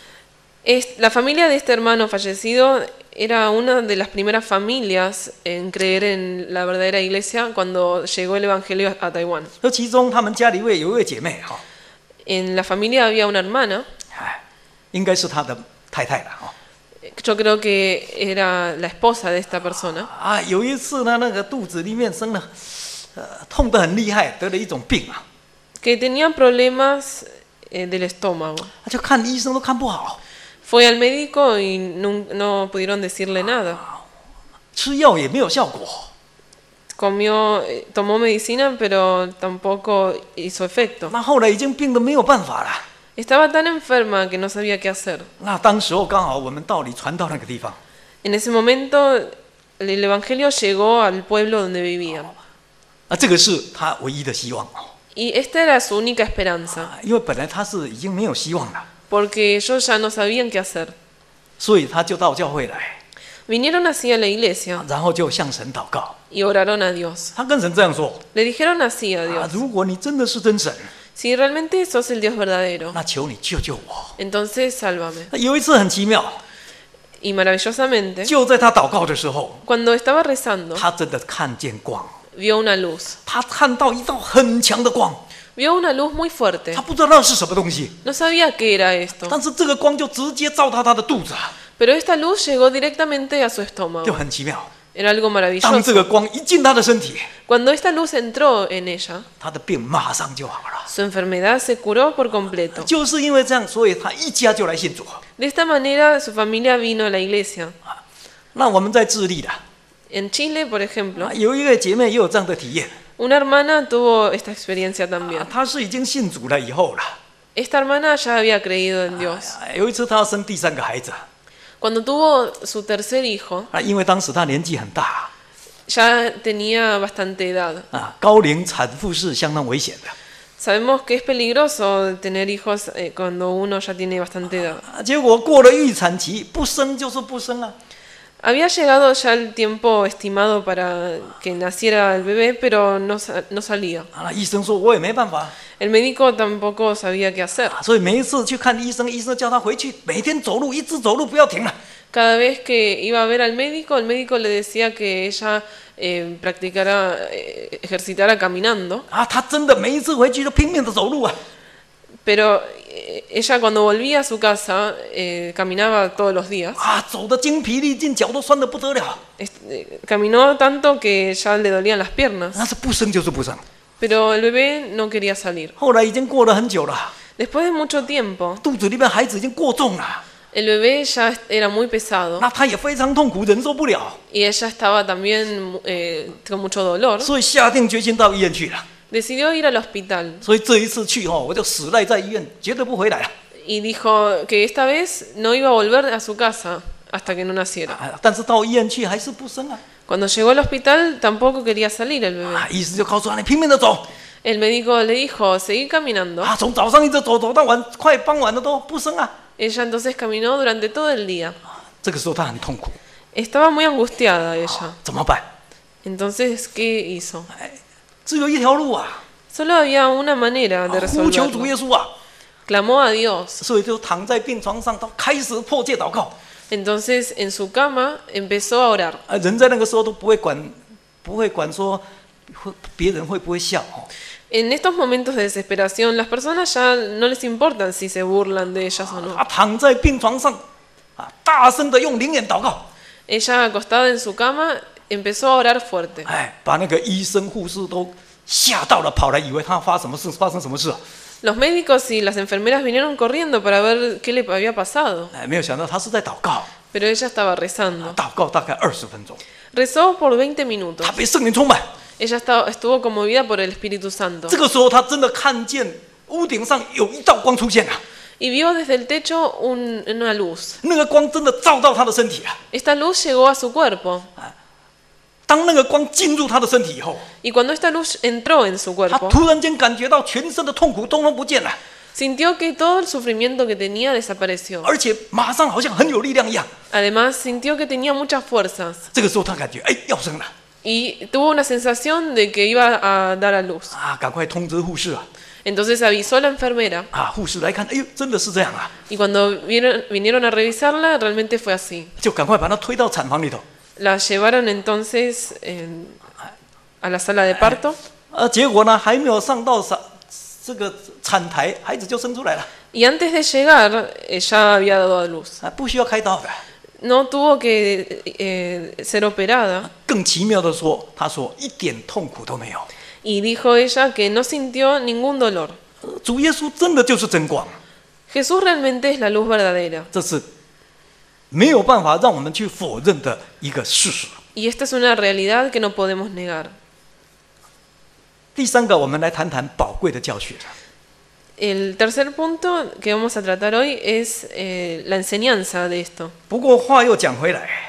Es- la familia de este hermano fallecido era una de las primeras familias en creer en la verdadera iglesia cuando llegó el evangelio a Taiwán. 那其中他们家里位有一位姐妹哈， En la familia había una hermana, 哎，应该是他的太太了哈。 yo creo que era la esposa de esta persona. 啊，有一次呢，那个肚子里面生了，呃，痛得很厉害，得了一种病啊， Que tenía problemas eh, del estómago. 他就看医生都看不好， Fue al médico y nun- no pudieron decirle nada. 吃药也没有效果。 Comió, eh, tomó medicina, pero tampoco hizo efecto. 那后来已经病得没有办法了。 Estaba tan enferma que no sabía qué hacer. 那当时候刚好我们道理传到那个地方， En ese momento, el evangelio llegó al pueblo donde vivían. 啊，这个是他唯一的希望哦， Y esta era su única esperanza, 啊因为本来他是已经没有希望了， porque ellos ya no sabían qué hacer. 所以他就到教会来， Vinieron así a la iglesia 然后就向神祷告。 y oraron a Dios. 他跟神这样说： Le dijeron así a 啊， Dios: 如果你真的是真神， si realmente sos el Dios verdadero, 那求你救救我。 entonces sálvame. 那有一次很奇妙， Y maravillosamente, 就在他祷告的时候， cuando estaba rezando, 他真的看见光。 vio una luz. 他看到一道很强的光， Vio una luz muy fuerte. 他不知道那是什么东西， No sabía qué era esto, 但是这个光就直接照到他的肚子啊， pero esta luz llegó directamente a su 就 estómago. 很奇妙。 Era algo 当这 maravilloso. 个光一进他的身体， Cuando esta luz entró en ella, 他的病马上就好了。 su enfermedad se curó por completo. 就是因为这样，所以他一家就来信主。 De esta manera, su familia vino a la iglesia. 那我们在智利的 En Chile, por ejemplo, 啊，有一个姐妹也有这样的体验， una hermana tuvo esta experiencia también. 啊她是已经信主了以后了， Esta hermana ya había creído en Dios. 啊有一次她要生第三个孩子， Cuando tuvo su tercer hijo, 啊，因为当时她年纪很大， ya tenía bastante edad. 啊，高龄产妇是相当危险的。 Sabemos que es peligroso tener hijos eh, cuando uno ya tiene bastante edad. 啊结果过了预产期，不生就是不生啊。 Había llegado ya el tiempo estimado para que naciera el bebé, pero no, sa- no salía. 啊，那医生说我也没办法， El médico tampoco sabía qué hacer. 啊所以每一次去看医生，医生叫他回去每天走路，一直走路不要停了。 Cada vez que iba a ver al médico, el médico le decía que ella eh, practicara, eh, ejercitara caminando. 啊，她真的每一次回去都拼命的走路啊。 Pero eh, ella cuando volvía a su casa eh, caminaba todos los días. 啊，走得精疲力尽，脚都酸得不得了。 Est- eh, caminó tanto que ya le dolían las piernas. 那是不生就是不生。 Pero el bebé no quería salir. 后来已经过了很久了， Después de mucho tiempo, 肚子里面孩子已经过重了， el bebé ya era muy pesado 那她也非常痛苦，忍受不了， y ella estaba también eh, con mucho dolor. 所以下定决心到医院去了。 Decidió ir al hospital 所以这一次去哦，我就死赖在医院，绝对不回来了。 y dijo que esta vez no iba a volver a su casa hasta que no naciera. 啊，但是到医院去还是不生啊。 Cuando llegó al hospital tampoco quería salir el bebé. 啊，医师就告诉他，你拼命的走。 El médico le dijo, seguí caminando. 啊，从早上一直走走到晚，快傍晚了都不生啊。 Ella entonces caminó durante todo el día. 这个时候她很痛苦， Estaba muy angustiada ella. 怎么办？ Entonces, ¿qué hizo? 只有一条路啊， Solo había una manera 啊 de 呼求主耶 resolverlo. 稣啊。 Clamó a Dios. 所以就躺在病床上，他开始迫切祷告。 Entonces, en su cama empezó a orar. 啊，人在那个时候都不会管，不会管说会别人会不会笑哦。 En estos momentos de desesperación, las personas ya no les importan si se burlan de ellas o no. 他躺在病床上，啊，大声的用灵言祷告， Ella, acostada en su cama, empezó a orar fuerte. 哎，把那个医生护士都吓到了，跑来以为他发什么事，发生什么事啊？ Los médicos y las enfermeras vinieron corriendo para ver qué le había pasado, 哎，没有想到他是在祷告， pero ella estaba rezando. 祷告大概二十分钟， Rezó por veinte minutos. 他被圣灵充满。 Ella estaba, estuvo conmovida por el Espíritu Santo 这个时候，他真的看见屋顶上有一道光出现了， y vio desde el techo un- una luz. 那个光真的照到他的身体啊。 Esta luz llegó a su cuerpo 当那个光进入他的身体以后， y cuando esta luz entró en su 他 cuerpo, 突然间感觉到全身的痛苦通通不见了。 sintió que todo el sufrimiento que tenía desapareció. 而且马上好像很有力量一样。 Además, sintió que tenía muchas fuerzas 这个时候他感觉哎要生了 y tuvo una sensación de que iba a dar a luz. 啊，赶快通知护士啊 Entonces avisó a la enfermera 啊，护士来看，哎呦真的是这样啊， y cuando vieron- vinieron a revisarla, realmente fue así. 就赶快把他推到产房里头。 La llevaron entonces en- a la sala de parto 啊，结果呢还没有上到产这个产台，孩子就生出来了 y antes de llegar eh, ya había dado a luz. 啊，不需要开刀的。 No tuvo que eh, ser operada 更奇妙的说，他说一点痛苦都没有。 y dijo ella que no sintió ningún dolor. 呃主耶稣真的就是真光， Jesús realmente es la luz verdadera 这是没有办法让我们去否认的一个事实。 y esta es una realidad que no podemos negar. 第三个，我们来谈谈宝贵的教训。 El tercer punto que vamos a tratar hoy es eh, la enseñanza de esto. 不过话又讲回来，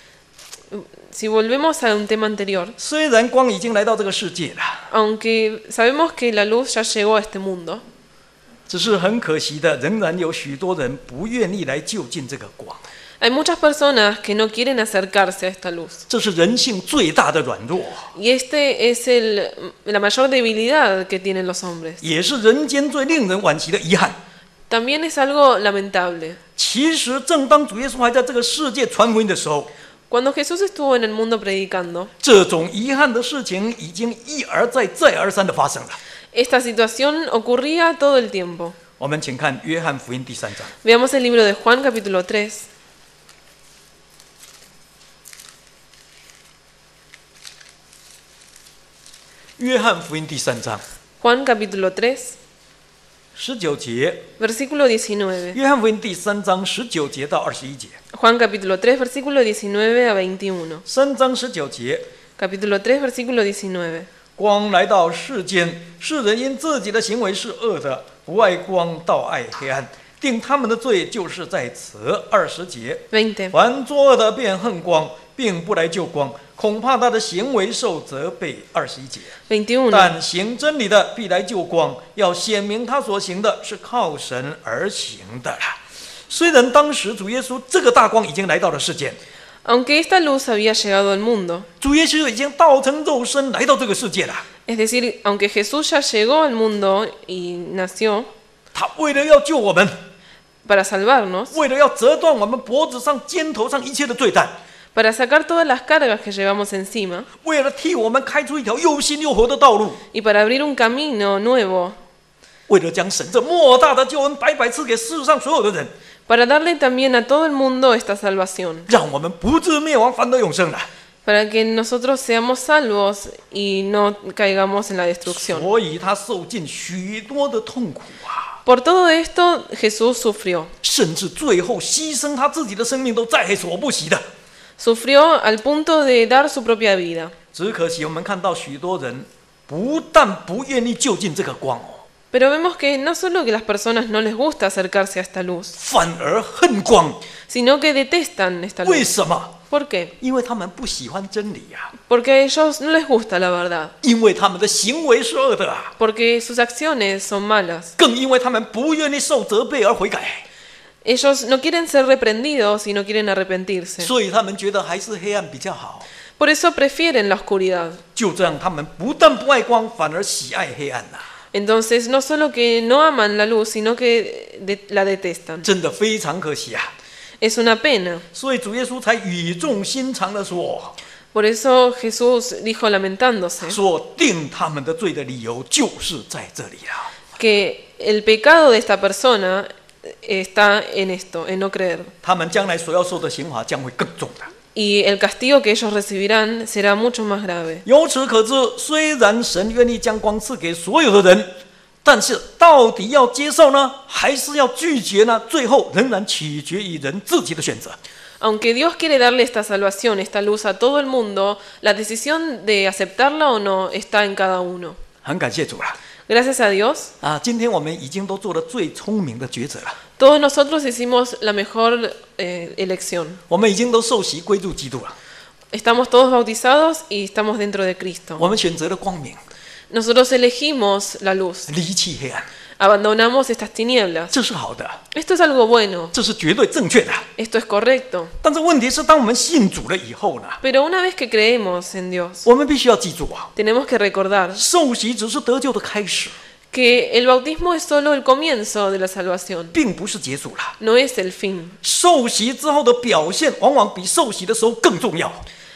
Si volvemos a un tema anterior, 虽然光已经来到这个世界了， aunque sabemos que la luz ya llegó a este mundo, 只是很可惜的，仍然有许多人不愿意来就近这个光。 hay muchas personas que no quieren acercarse a esta luz. 这是人性最大的软弱， Y este es el, la mayor debilidad que tienen los hombres. 也是人间最令人惋惜的遗憾。 También es algo lamentable. 其实，正当主耶稣还在这个世界传福音的时候， Cuando Jesús estuvo en el mundo predicando, 这种遗憾的事情已经一而再、再而三的发生了。 esta situación ocurría todo el tiempo. 我们请看约翰福音第三章。 Veamos el libro de Juan capítulo tres. 约翰福音第三章 Juan capítulo tres, 十九节， versículo diecinueve. 约翰福音第三章十九节到二十一节。 Juan capítulo tres, versículo diecinueve a veintiuno. 三章十九节， Capítulo tres, versículo diecinueve. 光来到世间，世人因自己的行为是恶的，不爱光，倒爱黑暗，定他们的罪就是在此。二十节， veinte. 凡作恶的便恨光，并不来救光，恐怕他的行为受责备。二十一节， veintiuno. 但行真理的必来救光，要显明他所行的是靠神而行的了。虽然当时主耶稣这个大光已经来到了世间， Aunque esta luz había llegado al mundo, 主耶稣已经道成肉身来到这个世界了。 es decir, aunque Jesús ya llegó al mundo y nació, 他为了要救我们， para salvarnos, 为了要折断我们脖子上、肩头上一切的罪担， para sacar todas las cargas que llevamos encima 为了替我们开出一条又新又活的道路， y para abrir un camino nuevo, 为了将神这莫大的救恩白白赐给世上所有的人， para darle también a todo el mundo esta salvación, 让我们不至灭亡，反得永生了。 para que nosotros seamos salvos y no caigamos en la destrucción. 所以他受尽许多的痛苦啊， Por todo esto Jesús sufrió, 甚至最后牺牲他自己的生命都在所不惜的。 sufrió al punto de dar su propia vida. 只可惜我们看到许多人不但不愿意就近这个光哦， Pero vemos que no solo que las personas no les gusta acercarse a esta luz, 反而恨光。 sino que detestan esta 为 luz. 什么？ ¿Por qué? 因为他们不喜欢真理啊， Porque a ellos no les gusta la verdad, 因为他们的行为是恶的啊， porque sus acciones son malas. 更因为他们不愿意受责备而悔改， Ellos no quieren ser reprendidos y no quieren arrepentirse. 所以他们觉得还是黑暗比较好。 Por eso prefieren la oscuridad. 就这样，他们不但不爱光，反而喜爱黑暗呐、啊， Entonces no solo que no aman la luz, sino que de- la detestan. 真的非常可惜啊！ Es una pena. 所以主耶稣才语重心长的说， Por eso Jesús dijo lamentándose 说定他们的罪的理由就是在这里了。 que el pecado de esta persona está en esto, en no creer. 他们将来所要受的刑罚将会更重的。 Y el castigo que ellos recibirán será mucho más grave. 由此可知，虽然神愿意将光赐给所有的人，但是到底要接受呢，还是要拒绝呢？最后仍然取决于人自己的选择。 Aunque Dios quiere darle esta salvación, esta luz a todo el mundo, la decisión de aceptarla o no está en cada uno. 很感谢主了 Gracias a Dios, 啊！今天我们已经都做了最聪明的抉择了， todos nosotros hicimos la mejor eh, elección. 我们已经都受洗归入基督了， Estamos todos bautizados y estamos dentro de Cristo. 我们选择了光明， Nosotros elegimos la luz, 离弃黑暗， abandonamos estas tinieblas. 这是好的， Esto es algo bueno, 这是绝对正确的。 esto es correcto. 但是问题是，当我们信主了以后呢， Pero una vez que creemos en Dios, 我们必须要记住啊， tenemos que recordar 受洗只是得救的开始， que el bautismo es solo el comienzo de la salvación, 并不是结束了。 no es el fin. 受洗之后的表现，往往比受洗的时候更重要。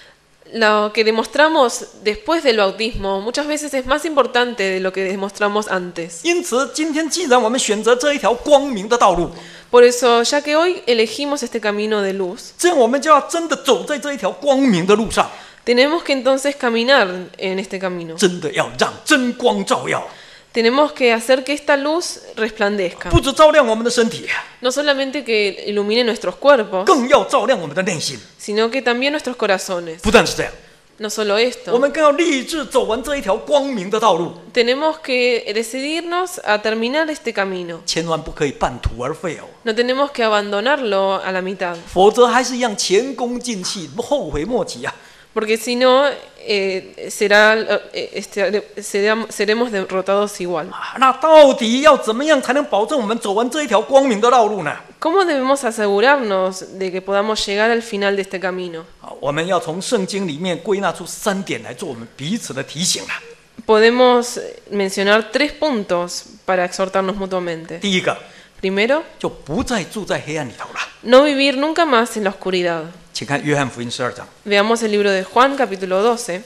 Lo que demostramos después del bautismo muchas veces es más importante de lo que demostramos antes. 因此，今天既然我们选择这一条光明的道路， Por eso, ya que hoy elegimos este camino de luz, 这样我们就要真的走在这一条光明的路上， tenemos que entonces caminar en este camino. 真的要让真光照耀， Tenemos que hacer que esta luz resplandezca. 不止照亮我们的身体， No solamente que ilumine nuestros cuerpos, 更要照亮我们的内心。 sino que también nuestros corazones. 不但是这样， No solo 我 esto, 们更要立志走完这一条光明的道路， tenemos que decidirnos a terminar este camino. 千万不可以半途而废哦， No tenemos que abandonarlo a la mitad, 否则还是一样前功尽弃，后悔莫及啊！ porque si no, eh, será, eh, este, será- seremos derrotados igual. 啊那到底要怎么样才能保证我们走完这一条光明的道路呢？ ¿Cómo debemos asegurarnos de que podamos llegar al final de este camino? 啊，我们要从圣经里面归纳出三点来做我们彼此的提醒了。 Podemos mencionar tres puntos para exhortarnos mutuamente. 第一个， Primero, 就不再住在黑暗里头了。 no vivir nunca más en la oscuridad. 请看约翰福音十二章， Veamos el libro de Juan capítulo doce.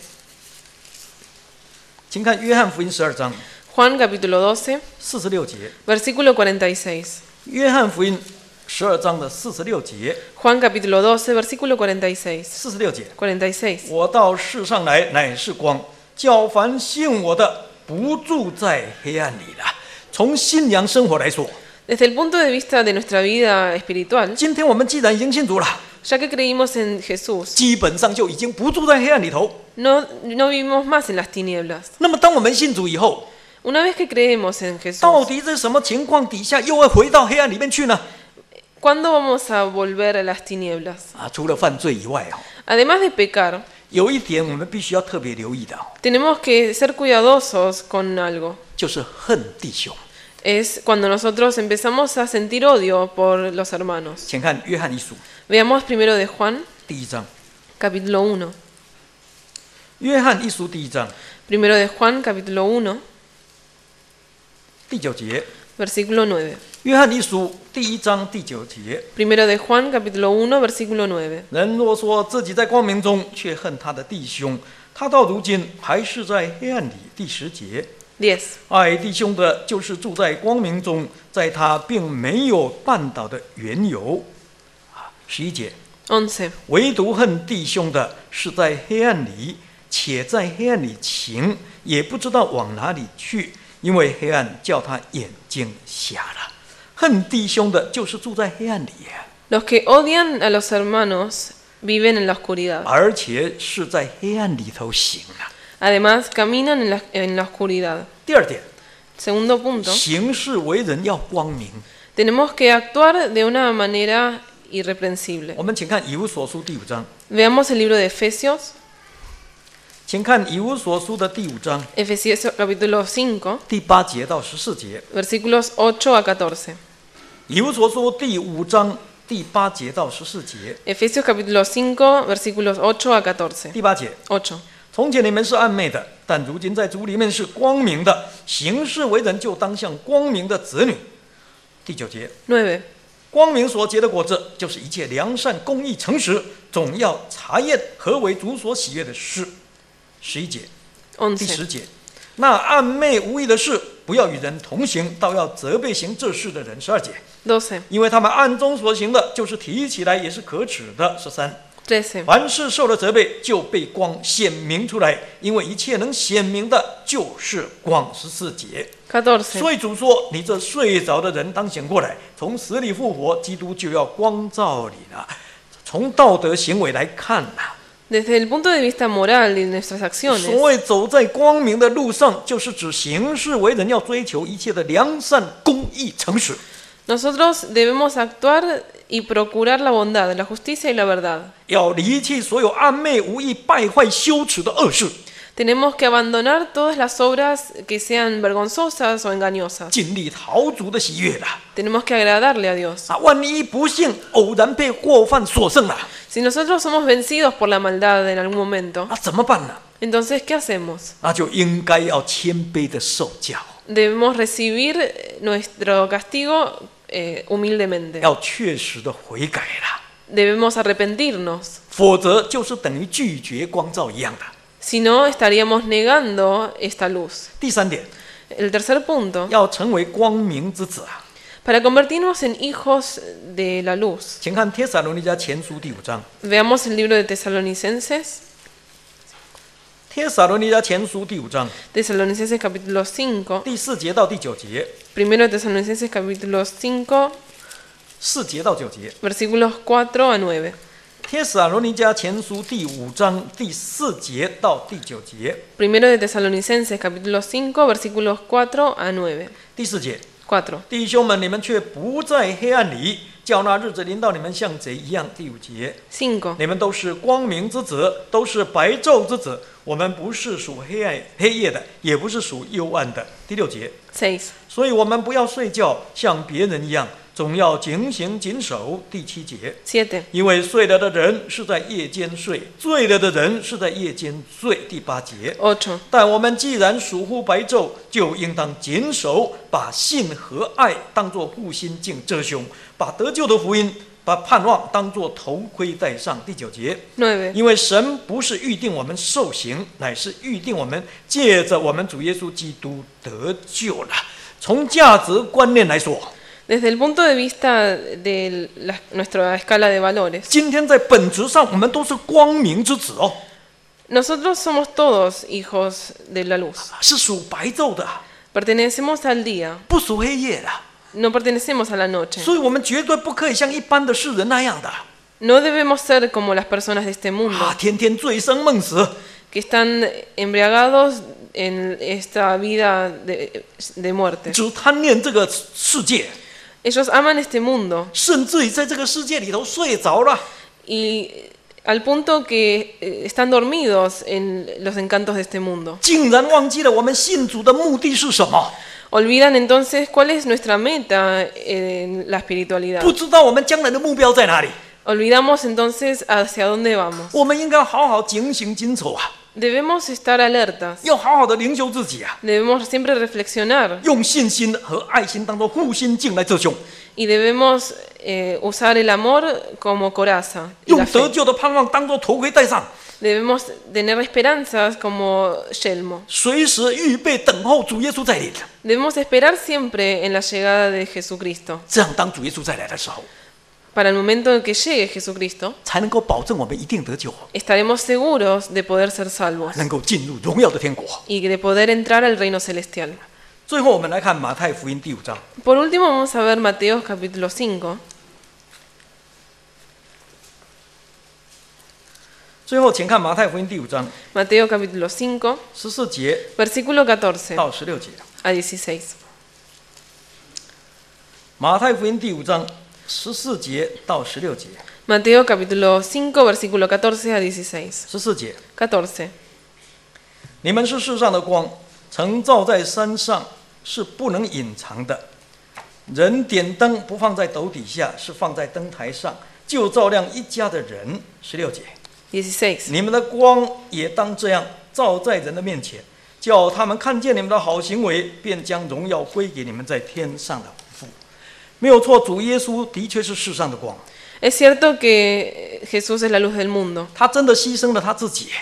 请看约翰福音十二章 Juan capítulo doce, 四十六节。 versículo cuarenta y seis. 约翰福音十二章的四十六节， Juan capítulo doce, versículo cuarenta y seis. 四十六节， cuarenta y seis. 我到世上来乃是光，叫凡信我的不住在黑暗里了。从信仰生活来说， Desde el punto de vista de nuestra vida espiritual, 今天我们既然已经信主了， ya que creímos en Jesús, 基本上就已经不住在黑暗里头。 no, no vivimos más en las tinieblas. 那么，当我们信主以后， Una vez que creemos en 到 Jesús, 底在什么情况底下又会回到黑暗里面去呢？ ¿cuándo vamos a volver a las tinieblas? 啊，除了犯罪以外哦， Además de pecar, 有一点我们必须要特别留意的哦， tenemos que ser cuidadosos con algo. 就是恨弟兄。 Es cuando nosotros empezamos a sentir odio por los hermanos. 请看约翰一书 Veamos primero de Juan, 第一章， capítulo uno. 约翰一书第一章 Primero de Juan, capítulo uno, 第九节， versículo nueve. 约翰一书第一章第九节， Primero de Juan, capítulo uno, versículo nueve. 人若说自己在光明中，却恨他的弟兄，他到如今还是在黑暗里。第十节， diez. 爱弟兄的，就是住在光明中，在他并没有绊倒的缘由。啊，十一节， once. 唯独恨弟兄的，是在黑暗里，且在黑暗里行，也不知道往哪里去，因为黑暗叫他眼睛瞎了。恨弟兄的，就是住在黑暗里， Los que odian a los hermanos viven en la oscuridad. 而且是在黑暗里头行了。 Además, caminan en la, en la oscuridad. 第二点， Segundo punto. 行事为人要光明。 Tenemos que actuar de una manera irreprensible. 我们请看以弗所书第五章， Veamos el libro de Efesios, 请看以弗所书的第五章 Efesios capítulo cinco, 第八节到十四节。 versículos ocho a catorce. 以弗所书第五章第八节到十四节。 Efesios capítulo cinco, versículos ocho a catorce. 第八节， ocho. 从前你们是暗昧的，但如今在主里面是光明的，行事为人就当像光明的子女。第九节， nueve. 光明所结的果子，就是一切良善、公义、诚实，总要查验何为主所喜悦的事。十一节，第 once. 十节，那暗昧无益的事，不要与人同行，倒要责备行这事的人。十二节， doce. 因为他们暗中所行的，就是提起来也是可耻的。十三， trece. 凡事受了责备，就被光显明出来，因为一切能显明的，就是光。十四节， catorce. 所以主说：“你这睡着的人当醒过来，从死里复活，基督就要光照你了。”从道德行为来看呐、 Desde el punto de vista moral y de nuestras 所 acciones, 谓走在光明的路上，就是指行事为人要追求一切的良善、公义、诚实。 nosotros debemos actuar y procurar la bondad, la justicia y la verdad. 要离弃所有暗昧、无益、败坏、羞耻的恶事， Tenemos que abandonar todas las obras que sean vergonzosas o engañosas. 尽力讨主的喜悦了。 Tenemos que agradarle a Dios. 啊，万一不幸偶然被过犯所胜了， Si nosotros somos vencidos por la maldad en algún momento, 那怎么办呢？ entonces, ¿qué hacemos? 那就应该要谦卑的受教， Debemos recibir nuestro castigo eh, humildemente. 要确实的悔改了， Debemos arrepentirnos. 否则就是等于拒绝光照一样的。 Si no, estaríamos negando esta luz. 第三点， El tercer punto, 要成为光明之子啊， para convertirnos en hijos de la luz. 请看帖撒罗尼迦前书第五章。 Veamos el libro de Tesalonicenses, 帖撒罗尼迦前书第五章 Tesalonicenses capítulo cinco, 第四节到第九节， primero de Tesalonicenses capítulo cinco, 四节到九节。 versículos cuatro a nueve. 帖撒罗尼迦前书第五章第四节到第九节。 Primero de Tesalonicenses capítulo cinco, versículos cuatro a nueve. 第四节， cuatro. 弟兄们，你们却不在黑暗里，叫那日子临到你们像贼一样。第五节， cinco. 你们都是光明之子，都是白昼之子。我们不是属黑暗黑夜的，也不是属幽暗的。第六节， seis. 所以我们不要睡觉，像别人一样，总要警醒谨守。第七节， siete. 因为睡了的人是在夜间睡，醉了的人是在夜间醉。第八节， ocho. 但我们既然属乎白昼，就应当谨守，把信和爱当作护心镜遮胸，把得救的福音、把盼望当作头盔戴上。第九节， nueve. 因为神不是预定我们受刑，乃是预定我们借着我们主耶稣基督得救了。从价值观念来说， Desde el punto de vista de la- nuestra escala de valores, 今天在本质上我们都是光明之子哦， nosotros somos todos hijos de la luz. 是属白昼的， Pertenecemos al día, 不属黑夜的。 no pertenecemos a la noche. 所以我们绝对不可以像一般的世人那样的 No debemos ser como las personas de este mundo, 啊，天天醉生梦死， que están embriagados en esta vida de, de muerte. 只贪恋这个世界， Ellos aman este mundo 甚至于在这个世界里头睡着了。 y al punto que eh, están dormidos en los encantos de este mundo. 竟然忘记了我们信主的目的是什么， Olvidan entonces cuál es nuestra meta en la espiritualidad. 不知道我们将来的目标在哪里。 Olvidamos entonces hacia dónde vamos. 我们应该好好警醒谨守啊， Debemos estar alertas, 要好好的灵修自己啊， debemos siempre reflexionar 用信心和爱心当做护心镜来遮胸， y debemos eh, usar el amor como coraza y 用 la 得 fe. 救的盼望当做头盔戴上， Debemos tener esperanzas como yelmo. 随时预备等候主耶稣再临。 Debemos esperar siempre en la llegada de Jesucristo. 这样，当主耶稣再来的时候， Para el momento en que llegue Jesucristo, 才能够保证我们一定得救， estaremos seguros de poder ser salvos 能够进入荣耀的天国。 y de poder entrar al reino celestial. 最后，我们来看马太福音第五章。 Por último, vamos a ver Mateo capítulo cinco. 最后，请看马太福音第五章 Mateo capítulo cinco, 十四节 versículo catorce 到十六节。 a dieciséis. 马太福音第五章十四节到十六节。 Mateo capítulo cinco, versículo catorce a dieciséis. 十四节， catorce. 你们是世上的光，曾照在山上，是不能隐藏的。人点灯不放在斗底下，是放在灯台上，就照亮一家的人。十六节， dieciséis. 你们的光也当这样照在人的面前，叫他们看见你们的好行为，便将荣耀归给你们在天上的父。没有错，主耶稣的确是世上的光， Es cierto que Jesús es la luz del mundo. 他真的牺牲了他自己，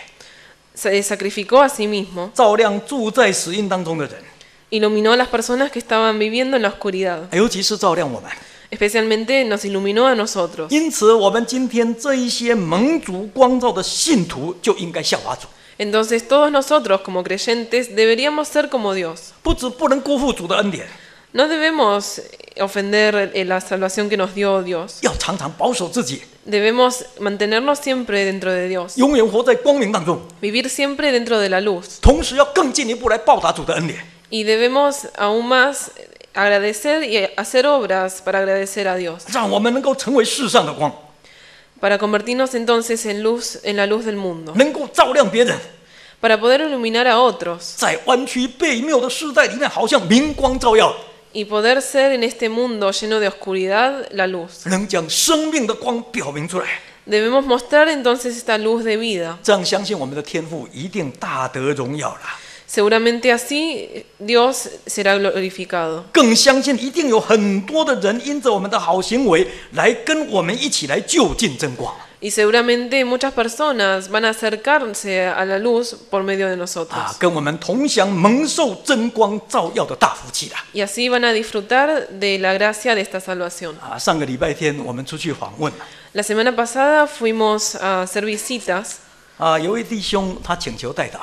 Se sacrificó a sí mismo, 照亮住在死荫当中的人， iluminó a las personas que estaban viviendo en la oscuridad. 尤其是照亮我们。 Especialmente nos iluminó a nosotros. 因此，我们今天这一些蒙主光照的信徒，就应该效法主， Entonces todos nosotros como creyentes deberíamos ser como Dios. 不只不能辜负主的恩典， No debemos ofender la salvación que nos dio Dios. 要常常保守自己， Debemos mantenernos siempre dentro de Dios. 永远活在光明当中， Vivir siempre dentro de la luz. 同时要更进一步来报答主的恩典。 Y debemos aún más agradecer y hacer obras para agradecer a Dios. 让我们能够成为世上的光， Para convertirnos entonces en luz, en la luz del mundo. 能够照亮别人， Para poder iluminar a otros. 在弯曲悖谬的时代里面，好像明光照耀， Y poder ser en este mundo lleno de oscuridad la luz. 能将生命的光表明出来。 Debemos mostrar entonces esta luz de vida. 这样，相信我们的天父一定大得荣耀了。 Seguramente así Dios será glorificado. 更相信一定有很多的人因着我们的好行为，来跟我们一起来就近真光。 Y seguramente muchas personas van a acercarse a la luz por medio de nosotros. 啊，跟我们同享蒙受真光照耀的大福气啦！ Y así van a disfrutar de la gracia de esta salvación. 啊，上个礼拜天我们出去访问， La semana pasada fuimos a hacer visitas 啊，有位弟兄他请求代祷，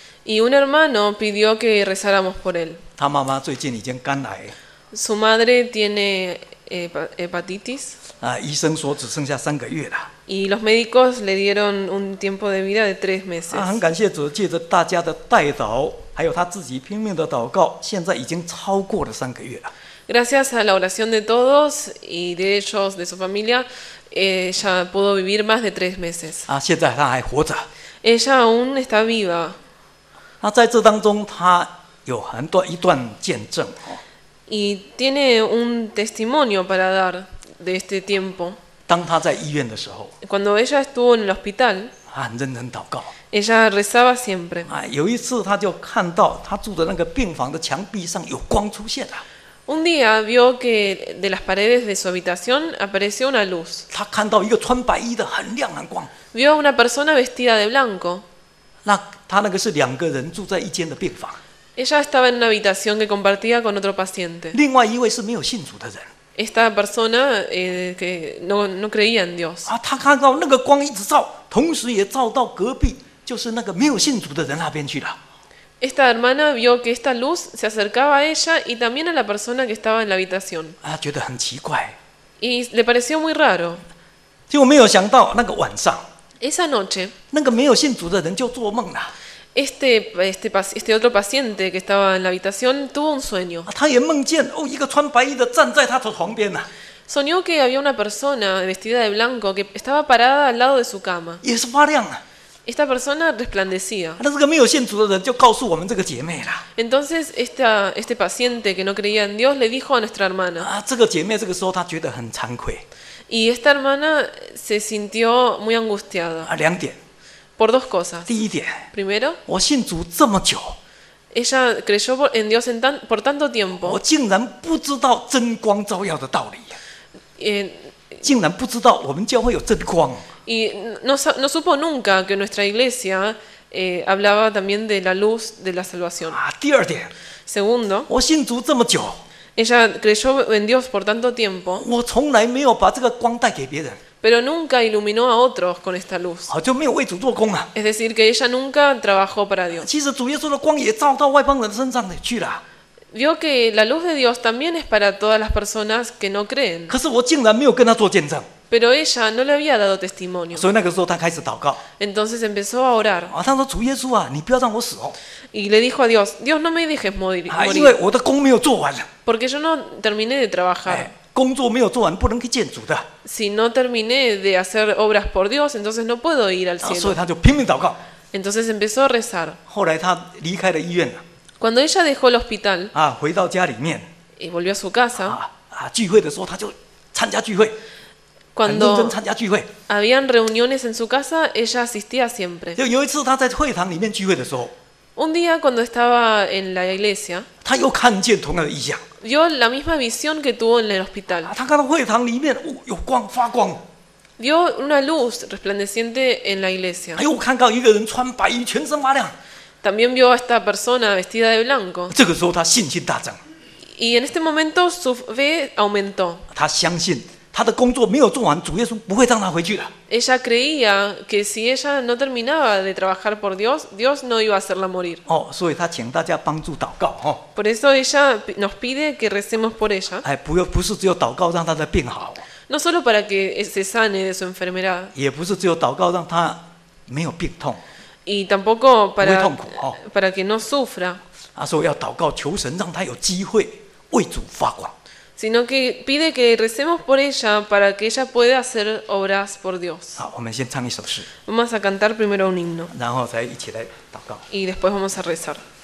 y un hermano pidió que rezáramos por él. 他妈妈最近已经肝癌， Su madre tiene hepa- hepatitis 啊，医生说只剩下三个月了。 y los médicos le dieron un tiempo de vida de tres meses. 啊，很感谢主，借着大家的代祷，还有他自己拼命的祷告，现在已经超过了三个月了。 Gracias a la oración de todos y de ellos, de su familia, ella pudo vivir más de tres meses. 啊，现在他还活着。 Ella aún está viva 那在这当中，他有很多一段见证哦。 y tiene un testimonio para dar de este tiempo. 当他在医院的时候， Cuando ella estuvo en el hospital, 他很认真祷告。 ella rezaba siempre. 啊，有一次他就看到他住的那个病房的墙壁上有光出现了， Un día vio que de las paredes de su habitación apareció una luz. 他看到一个穿白衣的很亮很光， Vio a una persona vestida de blanco. 那他那个是两个人住在一间的病房， Ella estaba en una habitación que compartía con otro paciente. 另外一位是没有信主的人。 Esta persona eh, que no, no creía en Dios. 啊，他看到那个光一直照，同时也照到隔壁，就是那个没有信主的人那边去了。 Esta hermana vio que esta luz se acercaba a ella y también a la persona que estaba en la habitación. 啊，觉得很奇怪， Y le pareció muy raro. 结果没有想到那个晚上， Esa noche, 那个没有信主的人就做梦了， este, este, pac- este otro paciente que estaba en la habitación tuvo un sueño. 啊，他也梦见哦，一个穿白衣的站在他的床边呐、啊， Soñó que había una persona vestida de blanco que estaba parada al lado de su cama. 也是发亮啊。 Esta persona resplandecía. 那这个没有信主的人就告诉我们这个姐妹啦， Entonces esta, este paciente que no creía en Dios le dijo a nuestra hermana. 啊，这个姐妹这个时候她觉得很惭愧 Y esta hermana se sintió muy angustiada. 啊，两点， por dos cosas. 第一点， Primero, 我信主这么久， ella creyó por- en Dios en tan- por tanto 我 tiempo, 竟然不知道真光照耀的道理， eh, 竟然不知道我们教会有真光。 y no, sa- no supo nunca que nuestra iglesia eh, hablaba también de la luz de la salvación. 啊，第二点， Segundo, 我信主这么久， ella creyó en Dios por tanto tiempo, 我从来没有把这个光带给别人， pero nunca iluminó a otros con esta luz. 啊，就没有为主做工啊。 Es decir, que ella nunca trabajó para Dios. 其实主耶稣的光也照到外邦人身上去了， Vio que la luz de Dios también es para todas las personas que no creen, 可是我竟然没有跟他做见证， pero ella no le había dado testimonio. 所以那个时候他开始祷告 Entonces empezó a orar 啊，他说主耶稣啊，你不要让我死哦， y le dijo a Dios, Dios no me dejes morir, 啊，因为 morir 我的工没有做完， porque yo no terminé de trabajar. 哎，工作没有做完不能去见主的，啊， Si no terminé de hacer obras por Dios, entonces no puedo ir al 所以 cielo. 他就拼命祷告。 Entonces empezó a rezar. 后来他离开了医院了， Cuando ella dejó el hospital 啊，回到家里面 y volvió a su casa, 啊啊，聚会的时候他就参加聚会，很认真 cuando 参加聚会。 habían reuniones en su casa, ella asistía siempre. 就有一次他在会堂里面聚会的时候， Un día cuando estaba en la iglesia, 他又看见同样的异象， vio la misma visión que tuvo en el hospital. 啊，他看到会堂里面哦有光发光， Vio una luz resplandeciente en la iglesia. 他又看到一个人穿白衣，全身发亮。 También vio a esta persona vestida de blanco. 这个时候他信心大增， Y en este momento su fe aumentó. 他相信他的工作没有做完，主耶稣不会让他回去的。 Ella creía que si ella no terminaba de trabajar por Dios, Dios no iba a hacerla morir. 哦，所以他请大家帮助祷告哦， Por eso ella nos pide que recemos por ella, 哎，不要不是只有祷告让他的病好， no solo para que se sane de su enfermedad, 也不是只有祷告让他没有病痛， y tampoco 不会 para, 痛苦哦。 para que no sufra, 他说要祷告求神让他有机会为主发光。 sino que pide que recemos por ella para que ella pueda hacer obras por Dios. 好，我们先唱一首诗， Vamos a cantar primero un himno 然后再一起来祷告。 y después vamos a rezar.